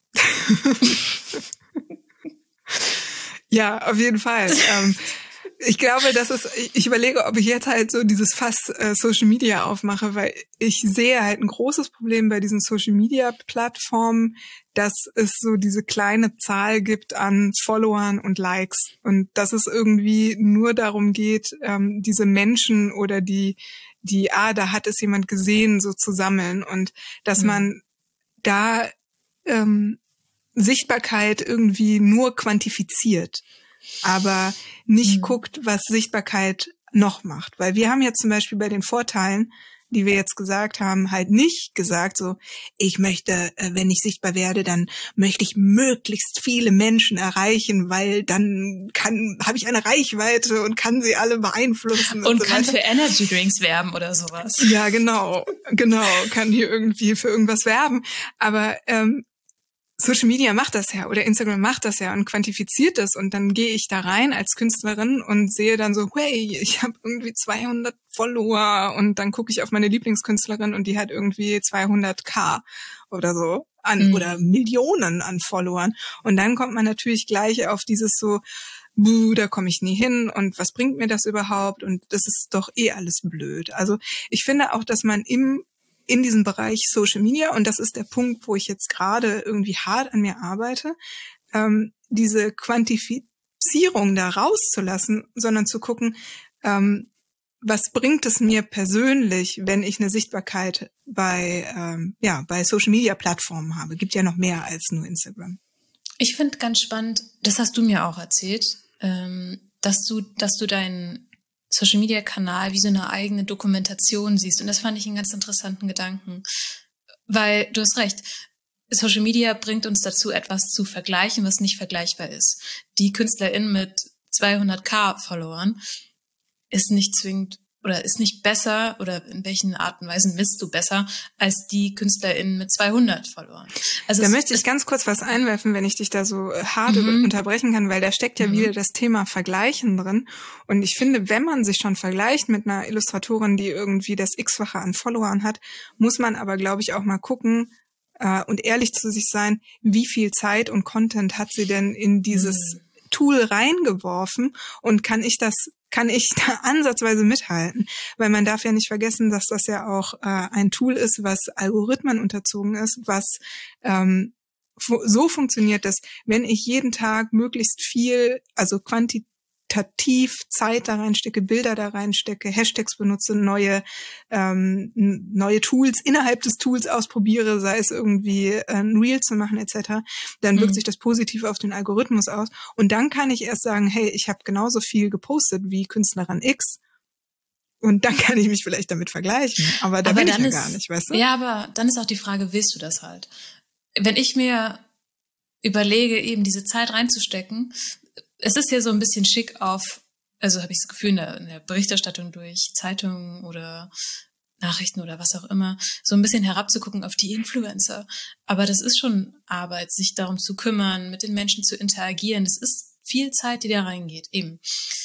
A: Ja, auf jeden Fall. ähm, Ich glaube, das ist, ich überlege, ob ich jetzt halt so dieses Fass äh, Social Media aufmache, weil ich sehe halt ein großes Problem bei diesen Social Media Plattformen, dass es so diese kleine Zahl gibt an Followern und Likes und dass es irgendwie nur darum geht, ähm, diese Menschen oder die, die, ah, da hat es jemand gesehen, so zu sammeln und dass mhm. man da ähm, Sichtbarkeit irgendwie nur quantifiziert, aber nicht mhm. guckt, was Sichtbarkeit noch macht. Weil wir haben jetzt zum Beispiel bei den Vorteilen, die wir jetzt gesagt haben, halt nicht gesagt so, ich möchte, wenn ich sichtbar werde, dann möchte ich möglichst viele Menschen erreichen, weil dann kann, habe ich eine Reichweite und kann sie alle beeinflussen.
B: Und,
A: und so
B: kann
A: weiter.
B: für Energy Drinks werben oder sowas.
A: Ja, genau, genau, kann hier irgendwie für irgendwas werben. Aber ähm, Social Media macht das ja oder Instagram macht das ja und quantifiziert das und dann gehe ich da rein als Künstlerin und sehe dann so, hey, ich habe irgendwie zweihundert Follower und dann gucke ich auf meine Lieblingskünstlerin und die hat irgendwie zweihunderttausend oder so an mhm. oder Millionen an Followern und dann kommt man natürlich gleich auf dieses so, buh, da komme ich nie hin und was bringt mir das überhaupt und das ist doch eh alles blöd. Also ich finde auch, dass man im in diesem Bereich Social Media, und das ist der Punkt, wo ich jetzt gerade irgendwie hart an mir arbeite, ähm, diese Quantifizierung da rauszulassen, sondern zu gucken, ähm, was bringt es mir persönlich, wenn ich eine Sichtbarkeit bei, ähm, ja, bei Social-Media-Plattformen habe? Gibt ja noch mehr als nur Instagram.
B: Ich finde ganz spannend, das hast du mir auch erzählt, ähm, dass du, dass du deinen Social-Media-Kanal wie so eine eigene Dokumentation siehst. Und das fand ich einen ganz interessanten Gedanken. Weil, du hast recht, Social Media bringt uns dazu, etwas zu vergleichen, was nicht vergleichbar ist. Die KünstlerInnen mit zweihunderttausend Followern ist nicht zwingend oder ist nicht besser oder in welchen Arten und Weisen bist du besser als die KünstlerInnen mit zweihundert Followern. Also
A: da
B: es,
A: möchte ich
B: es,
A: ganz kurz was einwerfen, wenn ich dich da so hart
B: Mhm.
A: unterbrechen kann, weil da steckt ja
B: Mhm.
A: wieder das Thema Vergleichen drin. Und ich finde, wenn man sich schon vergleicht mit einer Illustratorin, die irgendwie das X-fache an Followern hat, muss man aber, glaube ich, auch mal gucken äh, und ehrlich zu sich sein, wie viel Zeit und Content hat sie denn in dieses
B: Mhm.
A: Tool reingeworfen und kann ich das kann ich da ansatzweise mithalten, weil man darf ja nicht vergessen, dass das ja auch äh, ein Tool ist, was Algorithmen unterzogen ist, was ähm, fu- so funktioniert, dass wenn ich jeden Tag möglichst viel, also quantitativ Zeit da reinstecke, Bilder da reinstecke, Hashtags benutze, neue ähm, n- neue Tools innerhalb des Tools ausprobiere, sei es irgendwie äh, ein Reel zu machen et cetera, dann wirkt
B: Mhm.
A: sich das positiv auf den Algorithmus aus. Und dann kann ich erst sagen, hey, ich habe genauso viel gepostet wie Künstlerin X. Und dann kann ich mich vielleicht damit vergleichen. Aber da
B: aber
A: bin ich
B: dann
A: ja
B: ist,
A: gar nicht, weißt du?
B: ja, aber dann ist auch die Frage, willst du das halt? Wenn ich mir überlege, eben diese Zeit reinzustecken, es ist ja so ein bisschen schick auf, also habe ich das Gefühl in der, in der Berichterstattung durch Zeitungen oder Nachrichten oder was auch immer, so ein bisschen herabzugucken auf die Influencer. Aber das ist schon Arbeit, sich darum zu kümmern, mit den Menschen zu interagieren. Das ist viel Zeit, die da reingeht, eben.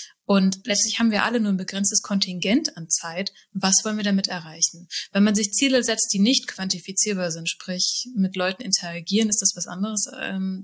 B: Und letztlich haben wir alle nur ein begrenztes Kontingent an Zeit. Was wollen wir damit erreichen? Wenn man sich Ziele setzt, die nicht quantifizierbar sind, sprich mit Leuten interagieren, ist das was anderes. Ähm,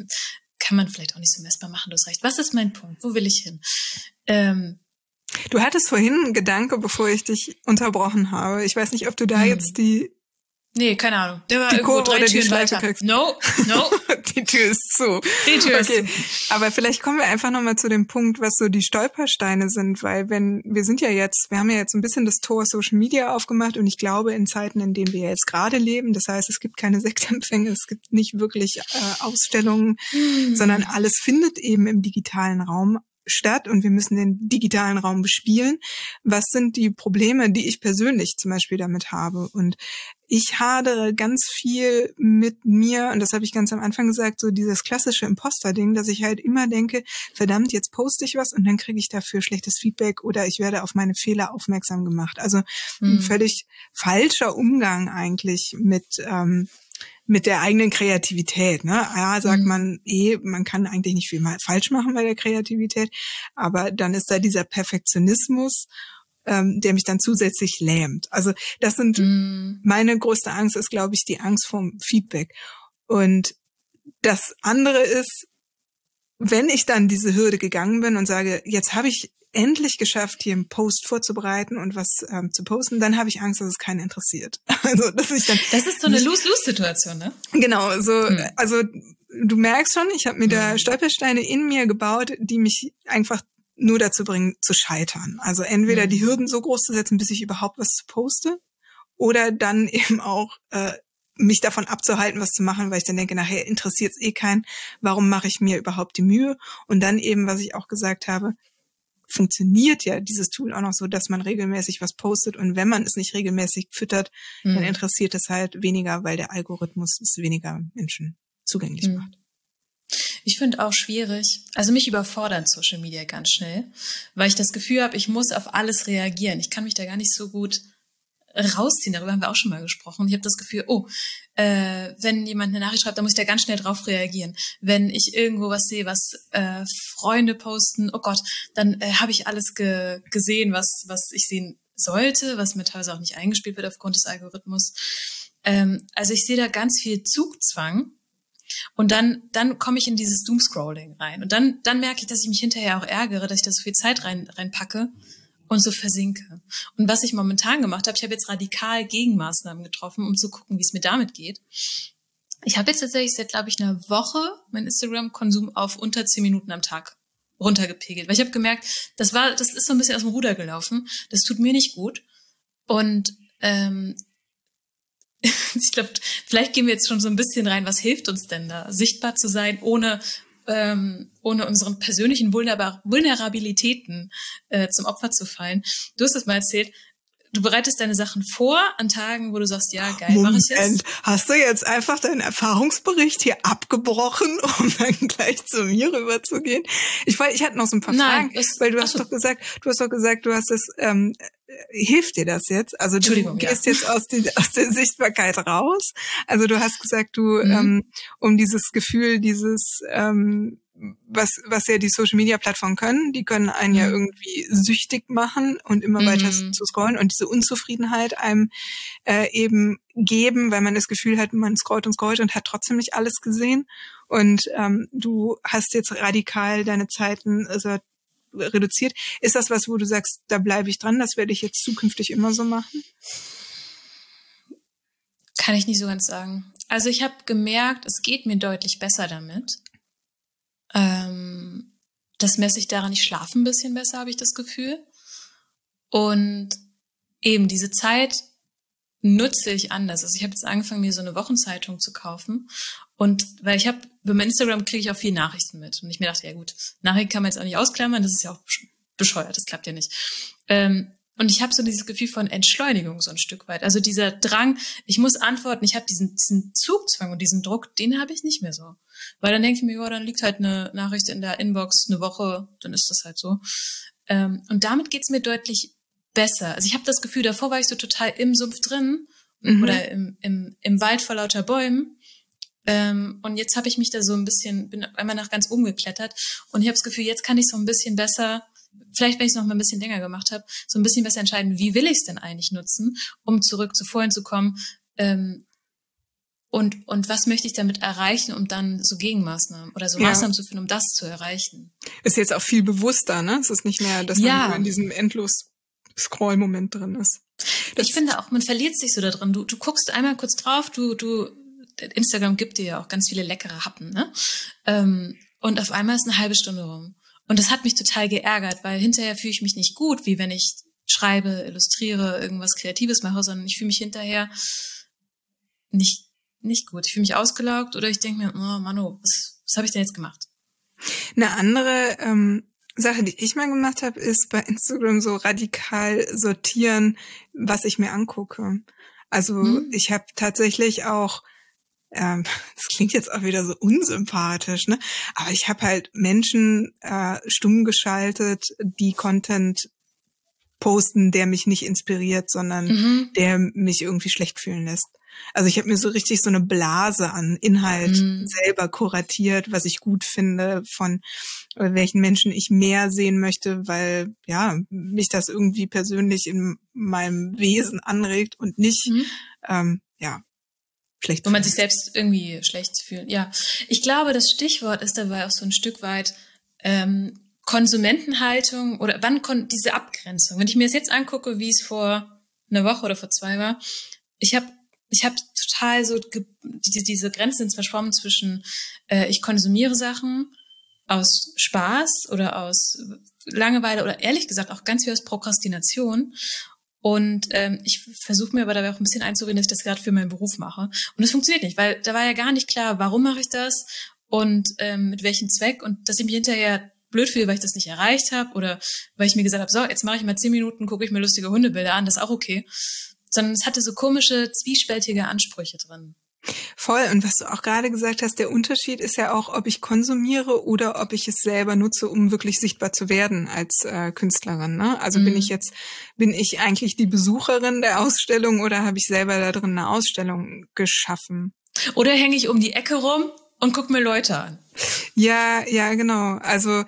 B: kann man vielleicht auch nicht so messbar machen, du hast recht. Was ist mein Punkt? Wo will ich hin? Ähm,
A: Du hattest vorhin einen Gedanke, bevor ich dich unterbrochen habe. Ich weiß nicht, ob du da
B: Hm.
A: jetzt die
B: nee, keine Ahnung. Der war
A: Die
B: irgendwo
A: Kurve
B: drei
A: oder die
B: Türen
A: Schleife
B: weiter.
A: kriegst.
B: No, no.
A: Die Tür ist zu.
B: Die Tür ist
A: Okay,
B: zu.
A: aber vielleicht kommen wir einfach nochmal zu dem Punkt, was so die Stolpersteine sind, weil wenn, wir sind ja jetzt, wir haben ja jetzt ein bisschen das Tor Social Media aufgemacht und ich glaube in Zeiten, in denen wir jetzt gerade leben, das heißt, es gibt keine Sektempfänge, es gibt nicht wirklich äh, Ausstellungen,
B: Hm.
A: sondern alles findet eben im digitalen Raum statt und wir müssen den digitalen Raum bespielen. Was sind die Probleme, die ich persönlich zum Beispiel damit habe? Und ich hadere ganz viel mit mir, und das habe ich ganz am Anfang gesagt, so dieses klassische Imposter-Ding, dass ich halt immer denke, verdammt, jetzt poste ich was und dann kriege ich dafür schlechtes Feedback oder ich werde auf meine Fehler aufmerksam gemacht. Also ein
B: Hm.
A: völlig falscher Umgang eigentlich mit ähm, mit der eigenen Kreativität. Ne? Ja, sagt
B: Mhm.
A: man eh, man kann eigentlich nicht viel mal falsch machen bei der Kreativität, aber dann ist da dieser Perfektionismus, ähm, der mich dann zusätzlich lähmt. Also das sind
B: Mhm.
A: meine größte Angst ist, glaube ich, die Angst vorm Feedback. Und das andere ist, wenn ich dann diese Hürde gegangen bin und sage, jetzt habe ich endlich geschafft, hier einen Post vorzubereiten und was ähm, zu posten, dann habe ich Angst, dass es keinen interessiert. Also, dass ich dann
B: Das ist so eine Lose-Lose-Situation, ne?
A: genau, so,
B: Hm.
A: also du merkst schon, ich habe mir da
B: Hm.
A: Stolpersteine in mir gebaut, die mich einfach nur dazu bringen, zu scheitern. Also entweder
B: Hm.
A: die Hürden so groß zu setzen, bis ich überhaupt was poste, oder dann eben auch äh, mich davon abzuhalten, was zu machen, weil ich dann denke, nachher interessiert es eh keinen, warum mache ich mir überhaupt die Mühe? Und dann eben, was ich auch gesagt habe, funktioniert ja dieses Tool auch noch so, dass man regelmäßig was postet und wenn man es nicht regelmäßig füttert,
B: Hm.
A: dann interessiert es halt weniger, weil der Algorithmus es weniger Menschen zugänglich
B: Hm.
A: macht.
B: Ich finde auch schwierig, also mich überfordert Social Media ganz schnell, weil ich das Gefühl habe, ich muss auf alles reagieren. Ich kann mich da gar nicht so gut rausziehen, darüber haben wir auch schon mal gesprochen. Ich habe das Gefühl, oh, äh, wenn jemand eine Nachricht schreibt, dann muss ich da ganz schnell drauf reagieren. Wenn ich irgendwo was sehe, was äh, Freunde posten, oh Gott, dann äh, habe ich alles ge- gesehen, was was ich sehen sollte, was mir teilweise auch nicht eingespielt wird aufgrund des Algorithmus. Ähm, also ich sehe da ganz viel Zugzwang. Und dann, dann komme ich in dieses Doomscrolling rein. Und dann, dann merke ich, dass ich mich hinterher auch ärgere, dass ich da so viel Zeit rein, reinpacke und so versinke. Und was ich momentan gemacht habe, ich habe jetzt radikal Gegenmaßnahmen getroffen, um zu gucken, wie es mir damit geht. Ich habe jetzt tatsächlich seit, glaube ich, einer Woche meinen Instagram-Konsum auf unter zehn Minuten am Tag runtergepegelt. Weil ich habe gemerkt, das war, das ist so ein bisschen aus dem Ruder gelaufen. Das tut mir nicht gut. Und ähm, ich glaube, vielleicht gehen wir jetzt schon so ein bisschen rein, was hilft uns denn da, sichtbar zu sein, ohne ähm, ohne unseren persönlichen Vulner- Vulnerabilitäten äh, zum Opfer zu fallen. Du hast es mal erzählt, du bereitest deine Sachen vor an Tagen, wo du sagst, ja, geil, mach ich jetzt.
A: Hast du jetzt einfach deinen Erfahrungsbericht hier abgebrochen, um dann gleich zu mir rüberzugehen? Ich wollte, ich hatte noch so ein paar
B: Nein,
A: Fragen,
B: es,
A: weil du hast
B: so.
A: doch gesagt, du hast doch gesagt, du hast es, ähm, hilft dir das jetzt? Also du gehst
B: ja.
A: jetzt aus, die, aus der Sichtbarkeit raus. Also du hast gesagt, du,
B: Mhm.
A: ähm, um dieses Gefühl, dieses, ähm, was was ja die Social Media Plattformen können, die können einen mhm. ja irgendwie süchtig machen und immer mhm. weiter zu scrollen und diese Unzufriedenheit einem äh, eben geben, weil man das Gefühl hat, man scrollt und scrollt und hat trotzdem nicht alles gesehen. Und ähm, du hast jetzt radikal deine Zeiten also, reduziert. Ist das was, wo du sagst, da bleibe ich dran, das werde ich jetzt zukünftig immer so machen?
B: Kann ich nicht so ganz sagen. Also ich habe gemerkt, es geht mir deutlich besser damit. Ähm, das messe ich daran, ich schlafe ein bisschen besser, habe ich das Gefühl. Und eben diese Zeit nutze ich anders. Also ich habe jetzt angefangen, mir so eine Wochenzeitung zu kaufen. Und weil ich habe, bei Instagram kriege ich auch viel Nachrichten mit. Und ich mir dachte, ja gut, Nachrichten kann man jetzt auch nicht ausklammern, das ist ja auch bescheuert, das klappt ja nicht. Ähm, Und ich habe so dieses Gefühl von Entschleunigung so ein Stück weit. Also dieser Drang, ich muss antworten, ich habe diesen, diesen Zugzwang und diesen Druck, den habe ich nicht mehr so. Weil dann denke ich mir, ja, dann liegt halt eine Nachricht in der Inbox eine Woche, dann ist das halt so. Ähm, und damit geht's mir deutlich besser. Also ich habe das Gefühl, davor war ich so total im Sumpf drin mhm. oder im, im, im Wald vor lauter Bäumen. Ähm, und jetzt habe ich mich da so ein bisschen, bin einmal nach ganz oben geklettert und ich habe das Gefühl, jetzt kann ich so ein bisschen besser, vielleicht, wenn ich es noch mal ein bisschen länger gemacht habe, so ein bisschen besser entscheiden, wie will ich es denn eigentlich nutzen, um zurück zu vorhin zu kommen ähm, und und was möchte ich damit erreichen, um dann so Gegenmaßnahmen oder so ja. Maßnahmen zu finden, um das zu erreichen.
A: Ist jetzt auch viel bewusster, ne? Es ist nicht mehr, dass
B: ja.
A: man nur in diesem endlos Scroll-Moment drin ist.
B: Das ich finde auch, man verliert sich so da drin. Du, du guckst einmal kurz drauf, du, du, Instagram gibt dir ja auch ganz viele leckere Happen, ne? Ähm, und auf einmal ist eine halbe Stunde rum. Und das hat mich total geärgert, weil hinterher fühle ich mich nicht gut, wie wenn ich schreibe, illustriere, irgendwas Kreatives mache, sondern ich fühle mich hinterher nicht, nicht gut. Ich fühle mich ausgelaugt oder ich denke mir, oh Mano, was, was habe ich denn jetzt gemacht?
A: Eine andere ähm, Sache, die ich mal gemacht habe, ist bei Instagram so radikal sortieren, was ich mir angucke. Also hm. ich habe tatsächlich auch Ähm, das klingt jetzt auch wieder so unsympathisch, ne? Aber ich habe halt Menschen äh, stumm geschaltet, die Content posten, der mich nicht inspiriert, sondern mhm. der mich irgendwie schlecht fühlen lässt. Also ich habe mir so richtig so eine Blase an Inhalt mhm. selber kuratiert, was ich gut finde, von welchen Menschen ich mehr sehen möchte, weil ja mich das irgendwie persönlich in meinem Wesen anregt und nicht mhm. ähm, ja schlecht
B: wo man sich selbst irgendwie schlecht fühlt. Ja, ich glaube, das Stichwort ist dabei auch so ein Stück weit ähm, Konsumentenhaltung oder wann kon- diese Abgrenzung. Wenn ich mir das jetzt angucke, wie es vor einer Woche oder vor zwei war, ich habe ich habe total so ge- die, diese Grenzen sind verschwommen zwischen äh, ich konsumiere Sachen aus Spaß oder aus Langeweile oder ehrlich gesagt auch ganz viel aus Prokrastination. Und ähm, ich versuche mir aber dabei auch ein bisschen einzureden, dass ich das gerade für meinen Beruf mache. Und das funktioniert nicht, weil da war ja gar nicht klar, warum mache ich das und ähm, mit welchem Zweck. Und dass ich mich hinterher blöd fühle, weil ich das nicht erreicht habe oder weil ich mir gesagt habe, so, jetzt mache ich mal zehn Minuten, gucke ich mir lustige Hundebilder an, das ist auch okay. Sondern es hatte so komische, zwiespältige Ansprüche drin.
A: Voll. Und was du auch gerade gesagt hast, der Unterschied ist ja auch, ob ich konsumiere oder ob ich es selber nutze, um wirklich sichtbar zu werden als äh, Künstlerin. Ne? Also mhm. bin ich jetzt, bin ich eigentlich die Besucherin der Ausstellung oder habe ich selber da drin eine Ausstellung geschaffen?
B: Oder hänge ich um die Ecke rum und gucke mir Leute an?
A: Ja, ja, genau. Also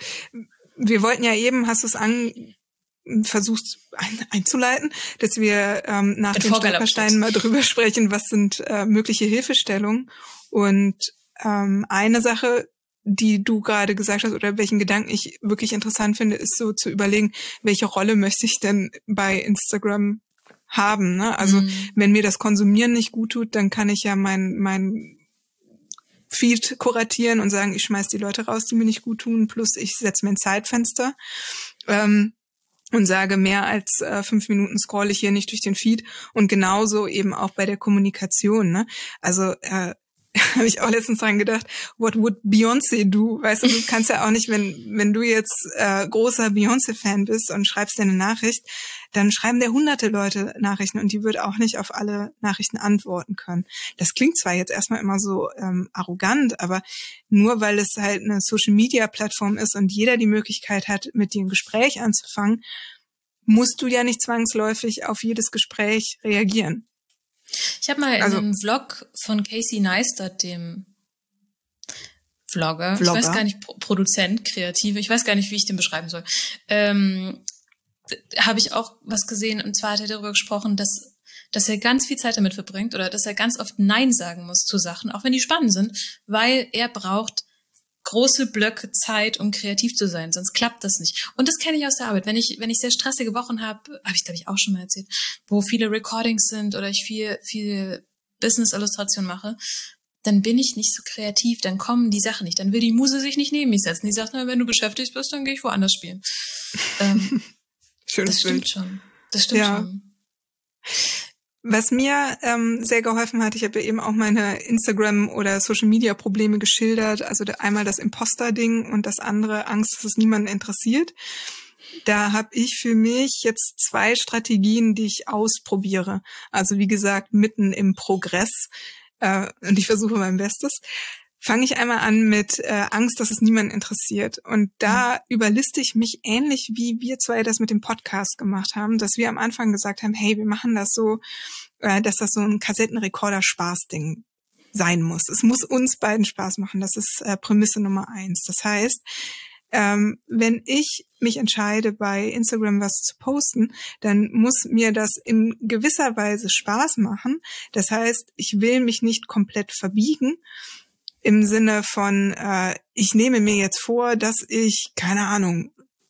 A: wir wollten ja eben, hast du es an versuchst ein, einzuleiten, dass wir ähm, nach den Stolpersteinen mal drüber sprechen, was sind äh, mögliche Hilfestellungen. Und ähm, eine Sache, die du gerade gesagt hast oder welchen Gedanken ich wirklich interessant finde, ist so zu überlegen, welche Rolle möchte ich denn bei Instagram haben. Ne? Also mhm. wenn mir das Konsumieren nicht gut tut, dann kann ich ja mein mein Feed kuratieren und sagen, ich schmeiß die Leute raus, die mir nicht gut tun, plus ich setze mir ein Zeitfenster ähm, und sage, mehr als äh, fünf Minuten scrolle ich hier nicht durch den Feed. Und genauso eben auch bei der Kommunikation. Ne? Also äh, habe ich auch letztens dran gedacht, what would Beyoncé do? Weißt du, du kannst ja auch nicht, wenn wenn du jetzt äh, großer Beyoncé-Fan bist und schreibst dir eine Nachricht, dann schreiben dir hunderte Leute Nachrichten und die wird auch nicht auf alle Nachrichten antworten können. Das klingt zwar jetzt erstmal immer so ähm, arrogant, aber nur weil es halt eine Social-Media-Plattform ist und jeder die Möglichkeit hat, mit dir ein Gespräch anzufangen, musst du ja nicht zwangsläufig auf jedes Gespräch reagieren.
B: Ich habe mal in
A: Also,
B: einem Vlog von Casey Neistat, dem Vlogger,
A: Vlogger.
B: ich weiß gar nicht, Pro- Produzent, Kreative, ich weiß gar nicht, wie ich den beschreiben soll, ähm, habe ich auch was gesehen, und zwar hat er darüber gesprochen, dass, dass er ganz viel Zeit damit verbringt oder dass er ganz oft Nein sagen muss zu Sachen, auch wenn die spannend sind, weil er braucht große Blöcke Zeit, um kreativ zu sein, sonst klappt das nicht. Und das kenne ich aus der Arbeit. Wenn ich wenn ich sehr stressige Wochen habe, habe ich glaube ich auch schon mal erzählt, wo viele Recordings sind oder ich viel viel Business-Illustration mache, dann bin ich nicht so kreativ, dann kommen die Sachen nicht, dann will die Muse sich nicht neben mich setzen. Die sagt, na, wenn du beschäftigt bist, dann gehe ich woanders spielen. ähm,
A: schönes
B: das stimmt
A: Bild.
B: schon. Das stimmt
A: Ja.
B: schon.
A: Was mir ähm, sehr geholfen hat, ich habe ja eben auch meine Instagram- oder Social-Media-Probleme geschildert, also da einmal das Imposter-Ding und das andere Angst, dass es niemanden interessiert. Da habe ich für mich jetzt zwei Strategien, die ich ausprobiere. Also wie gesagt, mitten im Progress äh, und ich versuche mein Bestes. Fange ich einmal an mit äh, Angst, dass es niemanden interessiert. Und da mhm. überliste ich mich ähnlich, wie wir zwei das mit dem Podcast gemacht haben, dass wir am Anfang gesagt haben, hey, wir machen das so, äh, dass das so ein Kassettenrekorder-Spaß-Ding sein muss. Es muss uns beiden Spaß machen. Das ist äh, Prämisse Nummer eins. Das heißt, ähm, wenn ich mich entscheide, bei Instagram was zu posten, dann muss mir das in gewisser Weise Spaß machen. Das heißt, ich will mich nicht komplett verbiegen, im Sinne von, äh, ich nehme mir jetzt vor, dass ich, keine Ahnung,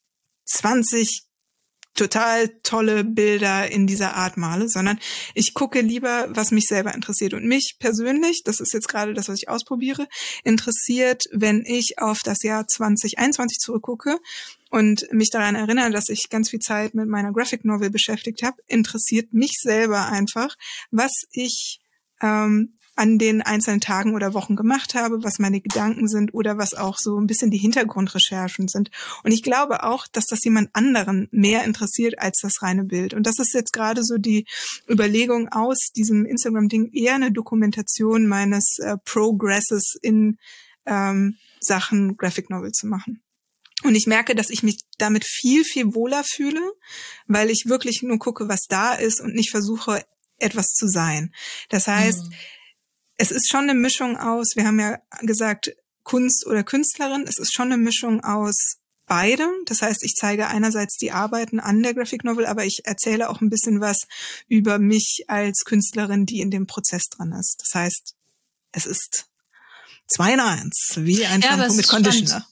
A: zwanzig total tolle Bilder in dieser Art male, sondern ich gucke lieber, was mich selber interessiert. Und mich persönlich, das ist jetzt gerade das, was ich ausprobiere, interessiert, wenn ich auf das Jahr zwanzig einundzwanzig zurückgucke und mich daran erinnere, dass ich ganz viel Zeit mit meiner Graphic Novel beschäftigt habe, interessiert mich selber einfach, was ich ähm, an den einzelnen Tagen oder Wochen gemacht habe, was meine Gedanken sind oder was auch so ein bisschen die Hintergrundrecherchen sind. Und ich glaube auch, dass das jemand anderen mehr interessiert als das reine Bild. Und das ist jetzt gerade so die Überlegung aus diesem Instagram-Ding, eher eine Dokumentation meines äh, Progresses in ähm, Sachen Graphic Novel zu machen. Und ich merke, dass ich mich damit viel, viel wohler fühle, weil ich wirklich nur gucke, was da ist und nicht versuche, etwas zu sein. Das heißt, mhm. es ist schon eine Mischung aus, wir haben ja gesagt, Kunst oder Künstlerin, es ist schon eine Mischung aus beidem. Das heißt, ich zeige einerseits die Arbeiten an der Graphic Novel, aber ich erzähle auch ein bisschen was über mich als Künstlerin, die in dem Prozess dran ist. Das heißt, es ist zwei in eins, wie ein
B: ja,
A: Shampoo mit Conditioner.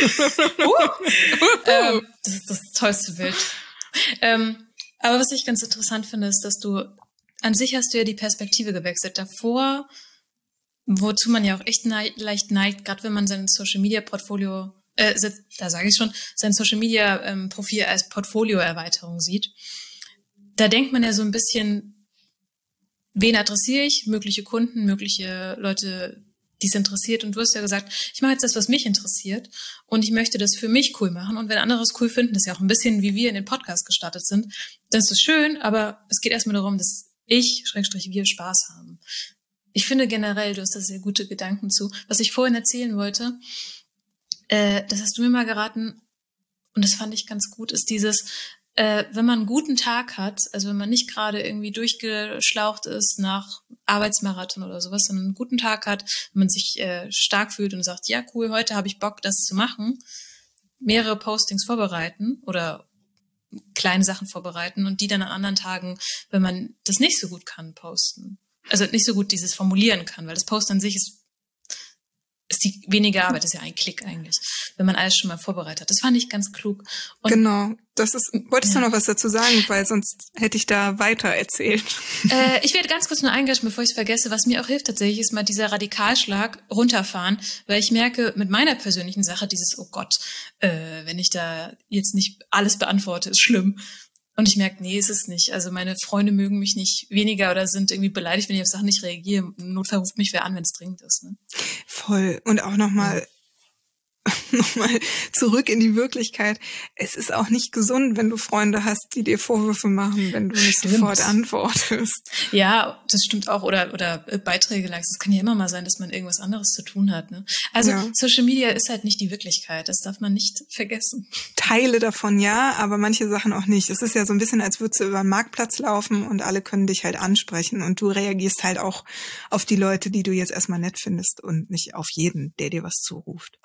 B: uh, ähm, das ist das tollste Bild. Ähm, aber was ich ganz interessant finde, ist, dass du, an sich hast du ja die Perspektive gewechselt. Davor, wozu man ja auch echt ne- leicht neigt, gerade wenn man sein Social-Media-Portfolio, äh, da sage ich schon, sein Social-Media-Profil als Portfolio-Erweiterung sieht, da denkt man ja so ein bisschen, wen adressiere ich? Mögliche Kunden, mögliche Leute, die es interessiert. Und du hast ja gesagt, ich mache jetzt das, was mich interessiert und ich möchte das für mich cool machen. Und wenn andere es cool finden, das ist ja auch ein bisschen, wie wir in den Podcast gestartet sind, dann ist das schön, aber es geht erstmal darum, dass ich, Schrägstrich, wir Spaß haben. Ich finde generell, du hast da sehr gute Gedanken zu. Was ich vorhin erzählen wollte, äh, das hast du mir mal geraten und das fand ich ganz gut, ist dieses, äh, wenn man einen guten Tag hat, also wenn man nicht gerade irgendwie durchgeschlaucht ist nach Arbeitsmarathon oder sowas, sondern einen guten Tag hat, wenn man sich äh, stark fühlt und sagt, ja cool, heute habe ich Bock, das zu machen, mehrere Postings vorbereiten oder kleine Sachen vorbereiten und die dann an anderen Tagen, wenn man das nicht so gut kann, posten. Also nicht so gut dieses formulieren kann, weil das Post an sich ist ist die weniger Arbeit, das ist ja ein Klick eigentlich, wenn man alles schon mal vorbereitet hat. Das fand ich ganz klug. Und
A: genau, das ist, wolltest
B: ja.
A: du noch was dazu sagen, weil sonst hätte ich da weiter erzählt.
B: Äh, ich werde ganz kurz nur eingreifen, bevor ich es vergesse. Was mir auch hilft tatsächlich, ist mal dieser Radikalschlag runterfahren, weil ich merke, mit meiner persönlichen Sache, dieses, oh Gott, äh, wenn ich da jetzt nicht alles beantworte, ist schlimm. Und ich merke, nee, ist es nicht. Also meine Freunde mögen mich nicht weniger oder sind irgendwie beleidigt, wenn ich auf Sachen nicht reagiere. Im Notfall ruft mich wer an, wenn es dringend ist. Ne?
A: Voll. Und auch nochmal ja. nochmal zurück in die Wirklichkeit. Es ist auch nicht gesund, wenn du Freunde hast, die dir Vorwürfe machen, wenn du nicht stimmt. sofort antwortest.
B: Ja, das stimmt auch. Oder oder Beiträge likes. Es kann ja immer mal sein, dass man irgendwas anderes zu tun hat. Ne? Also ja. Social Media ist halt nicht die Wirklichkeit. Das darf man nicht vergessen.
A: Teile davon ja, aber manche Sachen auch nicht. Es ist ja so ein bisschen, als würdest du über einen Marktplatz laufen und alle können dich halt ansprechen und du reagierst halt auch auf die Leute, die du jetzt erstmal nett findest und nicht auf jeden, der dir was zuruft.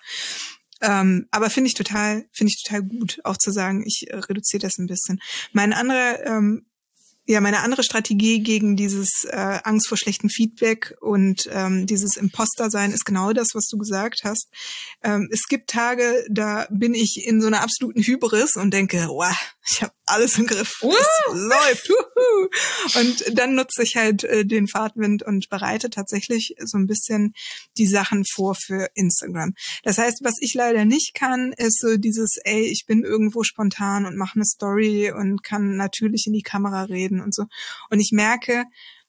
A: Ähm, aber finde ich total, finde ich total gut, auch zu sagen, ich äh, reduziere das ein bisschen. Mein anderer, ähm, ja, meine andere Strategie gegen dieses äh, Angst vor schlechtem Feedback und ähm, dieses Imposter-Sein ist genau das, was du gesagt hast. Ähm, es gibt Tage, da bin ich in so einer absoluten Hybris und denke, wow, ich habe alles im Griff, uh! Es läuft. Uhu. Und dann nutze ich halt äh, den Fahrtwind und bereite tatsächlich so ein bisschen die Sachen vor für Instagram. Das heißt, was ich leider nicht kann, ist so dieses, ey, ich bin irgendwo spontan und mache eine Story und kann natürlich in die Kamera reden und so. Und ich merke,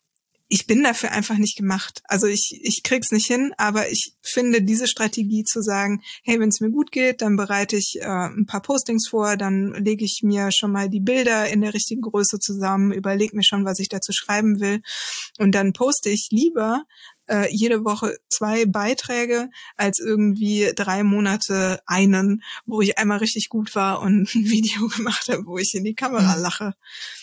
A: ich bin dafür einfach nicht gemacht. Also ich ich krieg's nicht hin, aber ich finde diese Strategie zu sagen, hey, wenn es mir gut geht, dann bereite ich äh, ein paar Postings vor, dann lege ich mir schon mal die Bilder in der richtigen Größe zusammen, überlege mir schon, was ich dazu schreiben will und dann poste ich lieber äh, jede Woche zwei Beiträge als irgendwie drei Monate einen, wo ich einmal richtig gut war und ein Video gemacht habe, wo ich in die Kamera lache.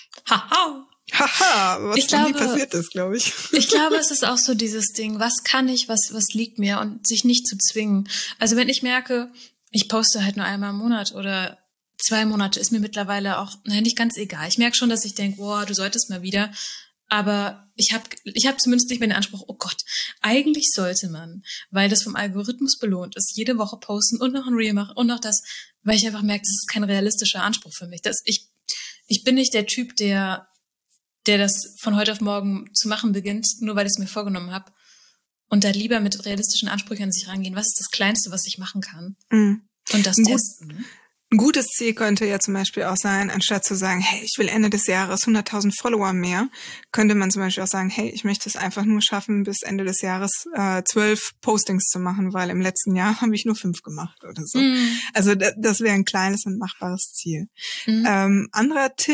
B: Haha.
A: Haha, was
B: ich
A: noch
B: glaube,
A: nie passiert ist, glaube ich.
B: Ich glaube, es ist auch so dieses Ding, was kann ich, was was liegt mir und sich nicht zu zwingen. Also wenn ich merke, ich poste halt nur einmal im Monat oder zwei Monate, ist mir mittlerweile auch, nein, nicht ganz egal. Ich merke schon, dass ich denke, boah, du solltest mal wieder. Aber ich habe ich hab zumindest nicht mehr den Anspruch, oh Gott, eigentlich sollte man, weil das vom Algorithmus belohnt ist, jede Woche posten und noch ein Reel machen und noch das, weil ich einfach merke, das ist kein realistischer Anspruch für mich. Das, ich, ich bin nicht der Typ, der der das von heute auf morgen zu machen beginnt, nur weil ich es mir vorgenommen habe. Und da lieber mit realistischen Ansprüchen an sich rangehen. Was ist das Kleinste, was ich machen kann?
A: Mhm.
B: Und das
A: Gut,
B: testen.
A: Ein gutes Ziel könnte ja zum Beispiel auch sein, anstatt zu sagen, hey, ich will Ende des Jahres hunderttausend Follower mehr, könnte man zum Beispiel auch sagen, hey, ich möchte es einfach nur schaffen, bis Ende des Jahres äh, zwölf Postings zu machen, weil im letzten Jahr habe ich nur fünf gemacht oder so. Mhm. Also das, das wäre ein kleines und machbares Ziel. Mhm. Ähm, anderer Tipp,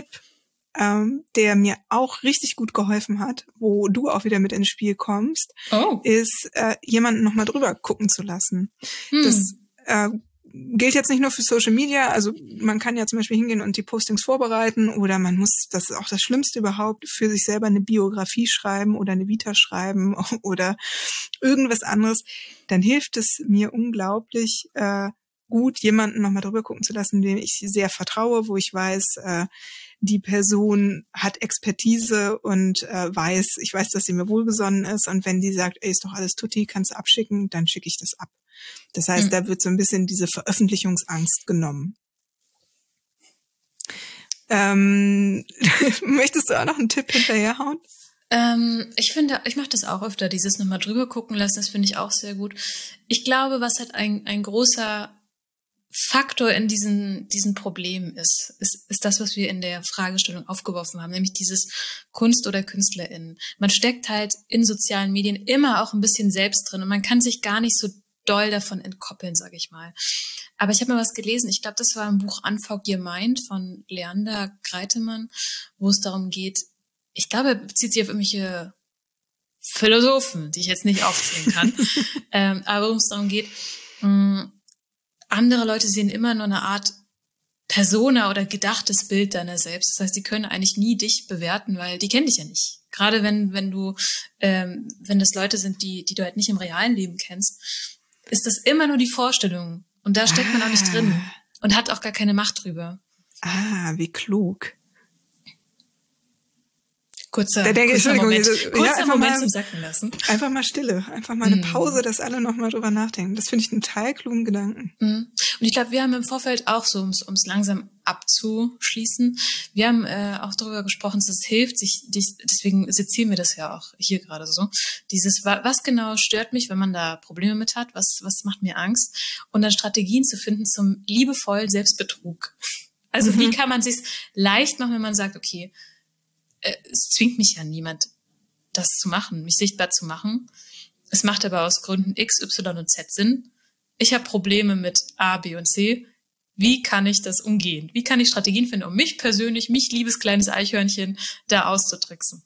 A: Ähm, der mir auch richtig gut geholfen hat, wo du auch wieder mit ins Spiel kommst, oh. ist, äh, jemanden nochmal drüber gucken zu lassen. Hm. Das äh, gilt jetzt nicht nur für Social Media, also man kann ja zum Beispiel hingehen und die Postings vorbereiten oder man muss, das ist auch das Schlimmste überhaupt, für sich selber eine Biografie schreiben oder eine Vita schreiben oder irgendwas anderes. Dann hilft es mir unglaublich äh, gut, jemanden nochmal drüber gucken zu lassen, dem ich sehr vertraue, wo ich weiß, äh, die Person hat Expertise und äh, weiß, ich weiß, dass sie mir wohlgesonnen ist und wenn die sagt, ey, ist doch alles tutti, kannst du abschicken, dann schicke ich das ab. Das heißt, mhm. da wird so ein bisschen diese Veröffentlichungsangst genommen. Ähm, möchtest du auch noch einen Tipp hinterherhauen?
B: Ähm, ich finde, ich mache das auch öfter, dieses nochmal drüber gucken lassen, das finde ich auch sehr gut. Ich glaube, was halt ein, ein großer Faktor in diesen diesen Problemen ist, ist, ist das, was wir in der Fragestellung aufgeworfen haben, nämlich dieses Kunst oder KünstlerInnen. Man steckt halt in sozialen Medien immer auch ein bisschen selbst drin und man kann sich gar nicht so doll davon entkoppeln, sage ich mal. Aber ich habe mal was gelesen, ich glaube, das war im Buch Unfuck Your Mind von Leander Greitemann, wo es darum geht, ich glaube, er bezieht sich auf irgendwelche Philosophen, die ich jetzt nicht aufzählen kann, ähm, aber worum es darum geht, mh, andere Leute sehen immer nur eine Art Persona oder gedachtes Bild deiner selbst. Das heißt, die können eigentlich nie dich bewerten, weil die kennen dich ja nicht. Gerade wenn wenn du, ähm, wenn das Leute sind, die die du halt nicht im realen Leben kennst, ist das immer nur die Vorstellung. Und da steckt ah. man auch nicht drin und hat auch gar keine Macht drüber.
A: Ah, wie klug.
B: Kurzer,
A: da denke,
B: kurzer Moment,
A: diese,
B: kurzer
A: ja, einfach
B: Moment
A: mal,
B: zum Sacken lassen.
A: Einfach mal Stille, einfach mal eine Pause, dass alle nochmal drüber nachdenken. Das finde ich einen total klugen Gedanken.
B: Und ich glaube, wir haben im Vorfeld auch so, um es langsam abzuschließen, wir haben äh, auch darüber gesprochen, dass es hilft, sich, dies, deswegen sezieren wir das ja auch hier gerade so, dieses, was genau stört mich, wenn man da Probleme mit hat, was, was macht mir Angst, und dann Strategien zu finden zum liebevollen Selbstbetrug. Also mhm. wie kann man es sich leicht machen, wenn man sagt, okay, es zwingt mich ja niemand, das zu machen, mich sichtbar zu machen. Es macht aber aus Gründen X, Y und Z Sinn. Ich habe Probleme mit A, B und C. Wie kann ich das umgehen? Wie kann ich Strategien finden, um mich persönlich, mich liebes kleines Eichhörnchen, da auszutricksen?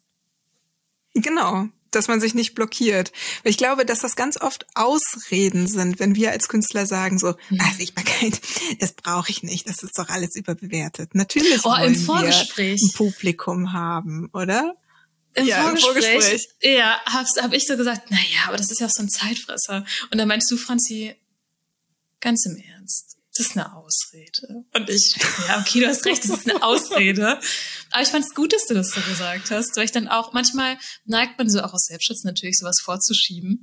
A: Genau, dass man sich nicht blockiert. Ich glaube, dass das ganz oft Ausreden sind, wenn wir als Künstler sagen so, mhm. ah, Sichtbarkeit, das brauche ich nicht, das ist doch alles überbewertet. Natürlich
B: oh,
A: wollen
B: im Vorgespräch.
A: wir ein Publikum haben, oder?
B: Im,
A: ja,
B: Vorgespräch,
A: im Vorgespräch.
B: Ja, habe hab ich so gesagt, naja, aber das ist ja auch so ein Zeitfresser. Und dann meinst du, Franzi, ganz im Ernst, das ist eine Ausrede. Und ich, ja, okay, du hast recht, das ist eine Ausrede. Aber ich fand es gut, dass du das so gesagt hast, weil ich dann auch, manchmal neigt man so auch aus Selbstschutz natürlich sowas vorzuschieben.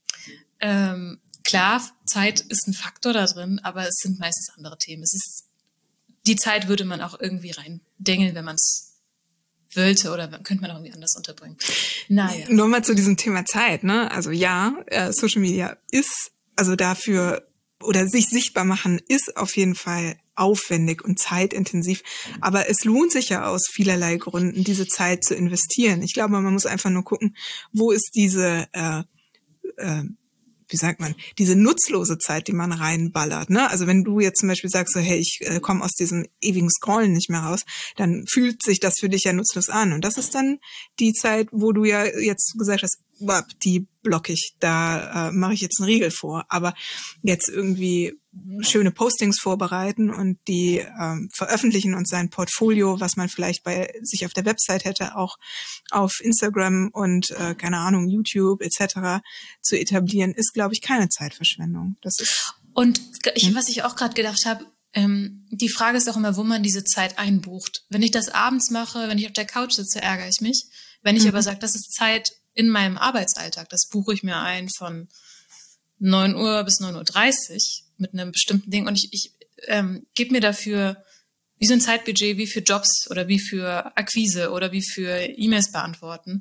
B: Ähm, klar, Zeit ist ein Faktor da drin, aber es sind meistens andere Themen. Es ist, die Zeit würde man auch irgendwie reindengeln, wenn man es wollte, oder könnte man auch irgendwie anders unterbringen. Naja.
A: Nur mal zu diesem Thema Zeit, ne? Also ja, äh, Social Media ist, also dafür, oder sich sichtbar machen, ist auf jeden Fall aufwendig und zeitintensiv. Aber es lohnt sich ja aus vielerlei Gründen, diese Zeit zu investieren. Ich glaube, man muss einfach nur gucken, wo ist diese, äh, äh, wie sagt man, diese nutzlose Zeit, die man reinballert, ne? Also wenn du jetzt zum Beispiel sagst so, hey, ich äh, komme aus diesem ewigen Scrollen nicht mehr raus, dann fühlt sich das für dich ja nutzlos an. Und das ist dann die Zeit, wo du ja jetzt gesagt hast, die block ich, da äh, mache ich jetzt einen Riegel vor. Aber jetzt irgendwie schöne Postings vorbereiten und die ähm, veröffentlichen und sein Portfolio, was man vielleicht bei sich auf der Website hätte, auch auf Instagram und äh, keine Ahnung, YouTube et cetera zu etablieren, ist, glaube ich, keine Zeitverschwendung. Das ist
B: und ich, was ich auch gerade gedacht habe, ähm, die Frage ist auch immer, wo man diese Zeit einbucht. Wenn ich das abends mache, wenn ich auf der Couch sitze, ärgere ich mich. Wenn ich mhm. aber sage, das ist Zeit in meinem Arbeitsalltag, das buche ich mir ein von neun Uhr bis neun Uhr dreißig mit einem bestimmten Ding, und ich, ich ähm, gebe mir dafür wie so ein Zeitbudget, wie für Jobs oder wie für Akquise oder wie für E-Mails beantworten,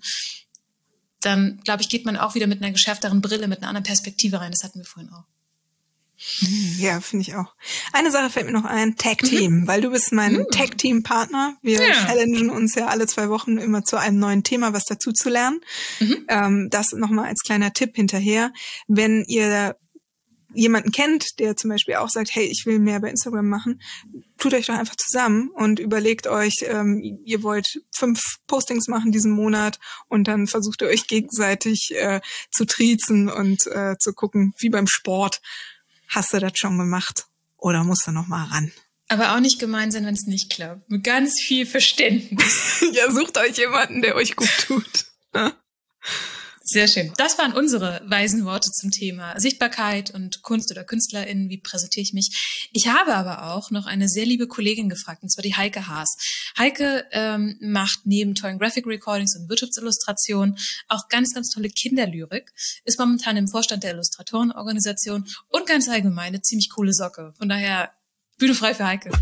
B: dann, glaube ich, geht man auch wieder mit einer geschärfteren Brille, mit einer anderen Perspektive rein. Das hatten wir vorhin auch.
A: Ja, finde ich auch. Eine Sache fällt mir noch ein, Tag-Team, mhm. weil du bist mein mhm. Tag-Team-Partner. Wir ja. challengen uns ja alle zwei Wochen immer zu einem neuen Thema, was dazu zu lernen. Mhm. Ähm, das nochmal als kleiner Tipp hinterher. Wenn ihr jemanden kennt, der zum Beispiel auch sagt, hey, ich will mehr bei Instagram machen, tut euch doch einfach zusammen und überlegt euch, ähm, ihr wollt fünf Postings machen diesen Monat, und dann versucht ihr euch gegenseitig äh, zu triezen und äh, zu gucken, wie beim Sport. Hast du das schon gemacht oder musst du noch mal ran?
B: Aber auch nicht gemein sein, wenn es nicht klappt. Mit ganz viel Verständnis.
A: Ja, sucht euch jemanden, der euch gut tut. Ja?
B: Sehr schön. Das waren unsere weisen Worte zum Thema Sichtbarkeit und Kunst oder KünstlerInnen. Wie präsentiere ich mich? Ich habe aber auch noch eine sehr liebe Kollegin gefragt, und zwar die Heike Haas. Heike ähm, macht neben tollen Graphic Recordings und Wirtschaftsillustrationen auch ganz, ganz tolle Kinderlyrik, ist momentan im Vorstand der Illustratorenorganisation und ganz allgemein eine ziemlich coole Socke. Von daher, Bühne frei für Heike.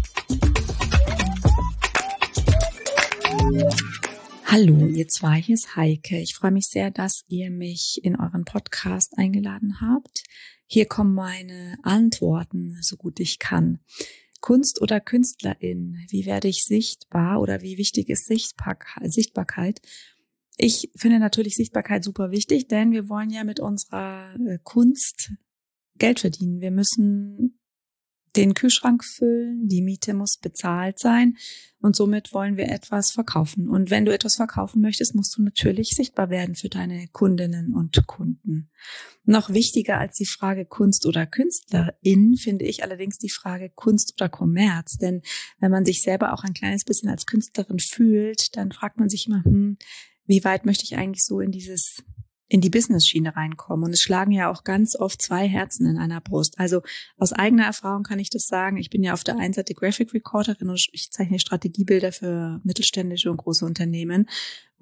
C: Hallo, ihr zwei, hier ist Heike. Ich freue mich sehr, dass ihr mich in euren Podcast eingeladen habt. Hier kommen meine Antworten, so gut ich kann. Kunst oder Künstlerin, wie werde ich sichtbar oder wie wichtig ist Sichtbarkeit? Ich finde natürlich Sichtbarkeit super wichtig, denn wir wollen ja mit unserer Kunst Geld verdienen. Wir müssen den Kühlschrank füllen, die Miete muss bezahlt sein und somit wollen wir etwas verkaufen. Und wenn du etwas verkaufen möchtest, musst du natürlich sichtbar werden für deine Kundinnen und Kunden. Noch wichtiger als die Frage Kunst oder Künstlerin finde ich allerdings die Frage Kunst oder Kommerz. Denn wenn man sich selber auch ein kleines bisschen als Künstlerin fühlt, dann fragt man sich immer, hm, wie weit möchte ich eigentlich so in dieses in die Business-Schiene reinkommen. Und es schlagen ja auch ganz oft zwei Herzen in einer Brust. Also aus eigener Erfahrung kann ich das sagen. Ich bin ja auf der einen Seite Graphic Recorderin und ich zeichne Strategiebilder für mittelständische und große Unternehmen.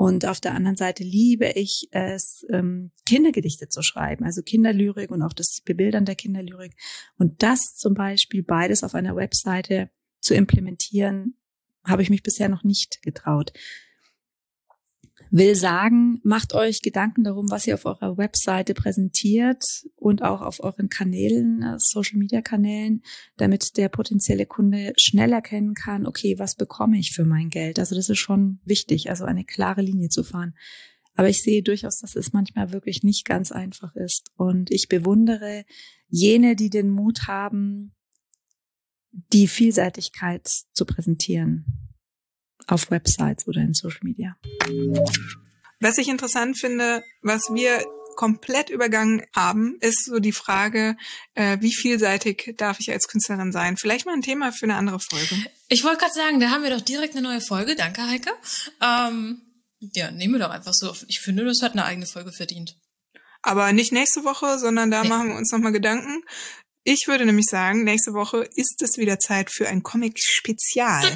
C: Und auf der anderen Seite liebe ich es, ähm, Kindergedichte zu schreiben, also Kinderlyrik und auch das Bebildern der Kinderlyrik. Und das zum Beispiel beides auf einer Webseite zu implementieren, habe ich mich bisher noch nicht getraut. Will sagen, macht euch Gedanken darum, was ihr auf eurer Webseite präsentiert und auch auf euren Kanälen, Social-Media-Kanälen, damit der potenzielle Kunde schnell erkennen kann, okay, was bekomme ich für mein Geld? Also das ist schon wichtig, also eine klare Linie zu fahren. Aber ich sehe durchaus, dass es manchmal wirklich nicht ganz einfach ist. Und ich bewundere jene, die den Mut haben, die Vielseitigkeit zu präsentieren. Auf Websites oder in Social Media.
A: Was ich interessant finde, was wir komplett übergangen haben, ist so die Frage, äh, wie vielseitig darf ich als Künstlerin sein? Vielleicht mal ein Thema für eine andere Folge.
B: Ich wollte gerade sagen, da haben wir doch direkt eine neue Folge. Danke, Heike. Ähm, ja, nehmen wir doch einfach so. Ich finde, das hat eine eigene Folge verdient.
A: Aber nicht nächste Woche, sondern da
B: Nee.
A: machen wir uns nochmal Gedanken. Ich würde nämlich sagen, nächste Woche ist es wieder Zeit für ein Comic-Spezial.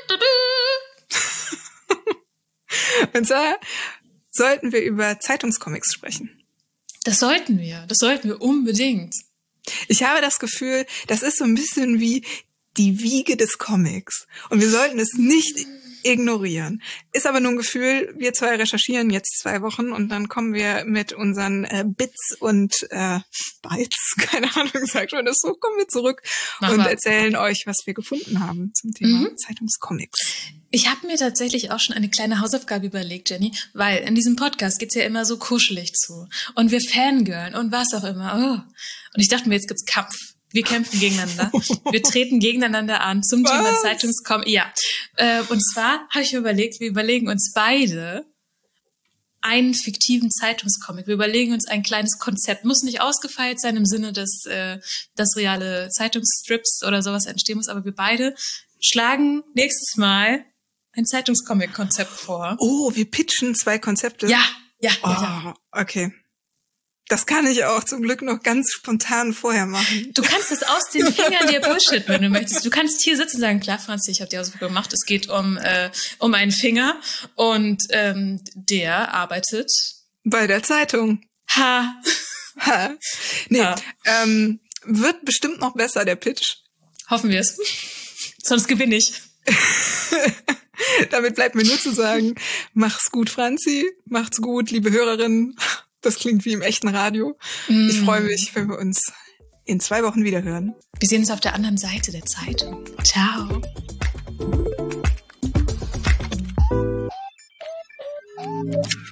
A: Und zwar sollten wir über Zeitungscomics sprechen.
B: Das sollten wir. Das sollten wir unbedingt.
A: Ich habe das Gefühl, das ist so ein bisschen wie die Wiege des Comics. Und wir sollten es nicht ignorieren. Ist aber nur ein Gefühl, wir zwei recherchieren jetzt zwei Wochen und dann kommen wir mit unseren äh, Bits und äh, Bytes, keine Ahnung, sagt man das so, kommen wir zurück
B: Mach
A: und
B: mal.
A: erzählen euch, was wir gefunden haben zum Thema
B: Mhm.
A: Zeitungscomics.
B: Ich habe mir tatsächlich auch schon eine kleine Hausaufgabe überlegt, Jenny, weil in diesem Podcast geht's ja immer so kuschelig zu. Und wir fangirlen und was auch immer. Oh. Und ich dachte mir, jetzt gibt's Kampf. Wir kämpfen gegeneinander. Wir treten gegeneinander an zum
A: Was?
B: Thema Zeitungscomic. Ja. Äh, und zwar habe ich mir überlegt, wir überlegen uns beide einen fiktiven Zeitungscomic. Wir überlegen uns ein kleines Konzept. Muss nicht ausgefeilt sein im Sinne, dass äh, das reale Zeitungsstrips oder sowas entstehen muss, aber wir beide schlagen nächstes Mal ein Zeitungscomic-Konzept vor.
A: Oh, wir pitchen zwei Konzepte.
B: Ja, ja,
A: Oh,
B: ja, ja.
A: okay. Das kann ich auch zum Glück noch ganz spontan vorher machen.
B: Du kannst es aus den Fingern dir bullshit, wenn du möchtest. Du kannst hier sitzen und sagen, klar, Franzi, ich habe die Hausaufgabe gemacht. Es geht um äh, um einen Finger und ähm, der arbeitet.
A: Bei der Zeitung.
B: Ha.
A: Ha. Nee,
B: Ha.
A: Ähm, wird bestimmt noch besser, der Pitch.
B: Hoffen wir es. Sonst gewinne ich.
A: Damit bleibt mir nur zu sagen, mach's gut, Franzi. Macht's gut, liebe Hörerinnen. Das klingt wie im echten Radio.
B: Mm.
A: Ich freue mich, wenn wir uns in zwei Wochen wieder hören.
B: Wir sehen uns auf der anderen Seite der Zeitung. Ciao.
A: Thank you.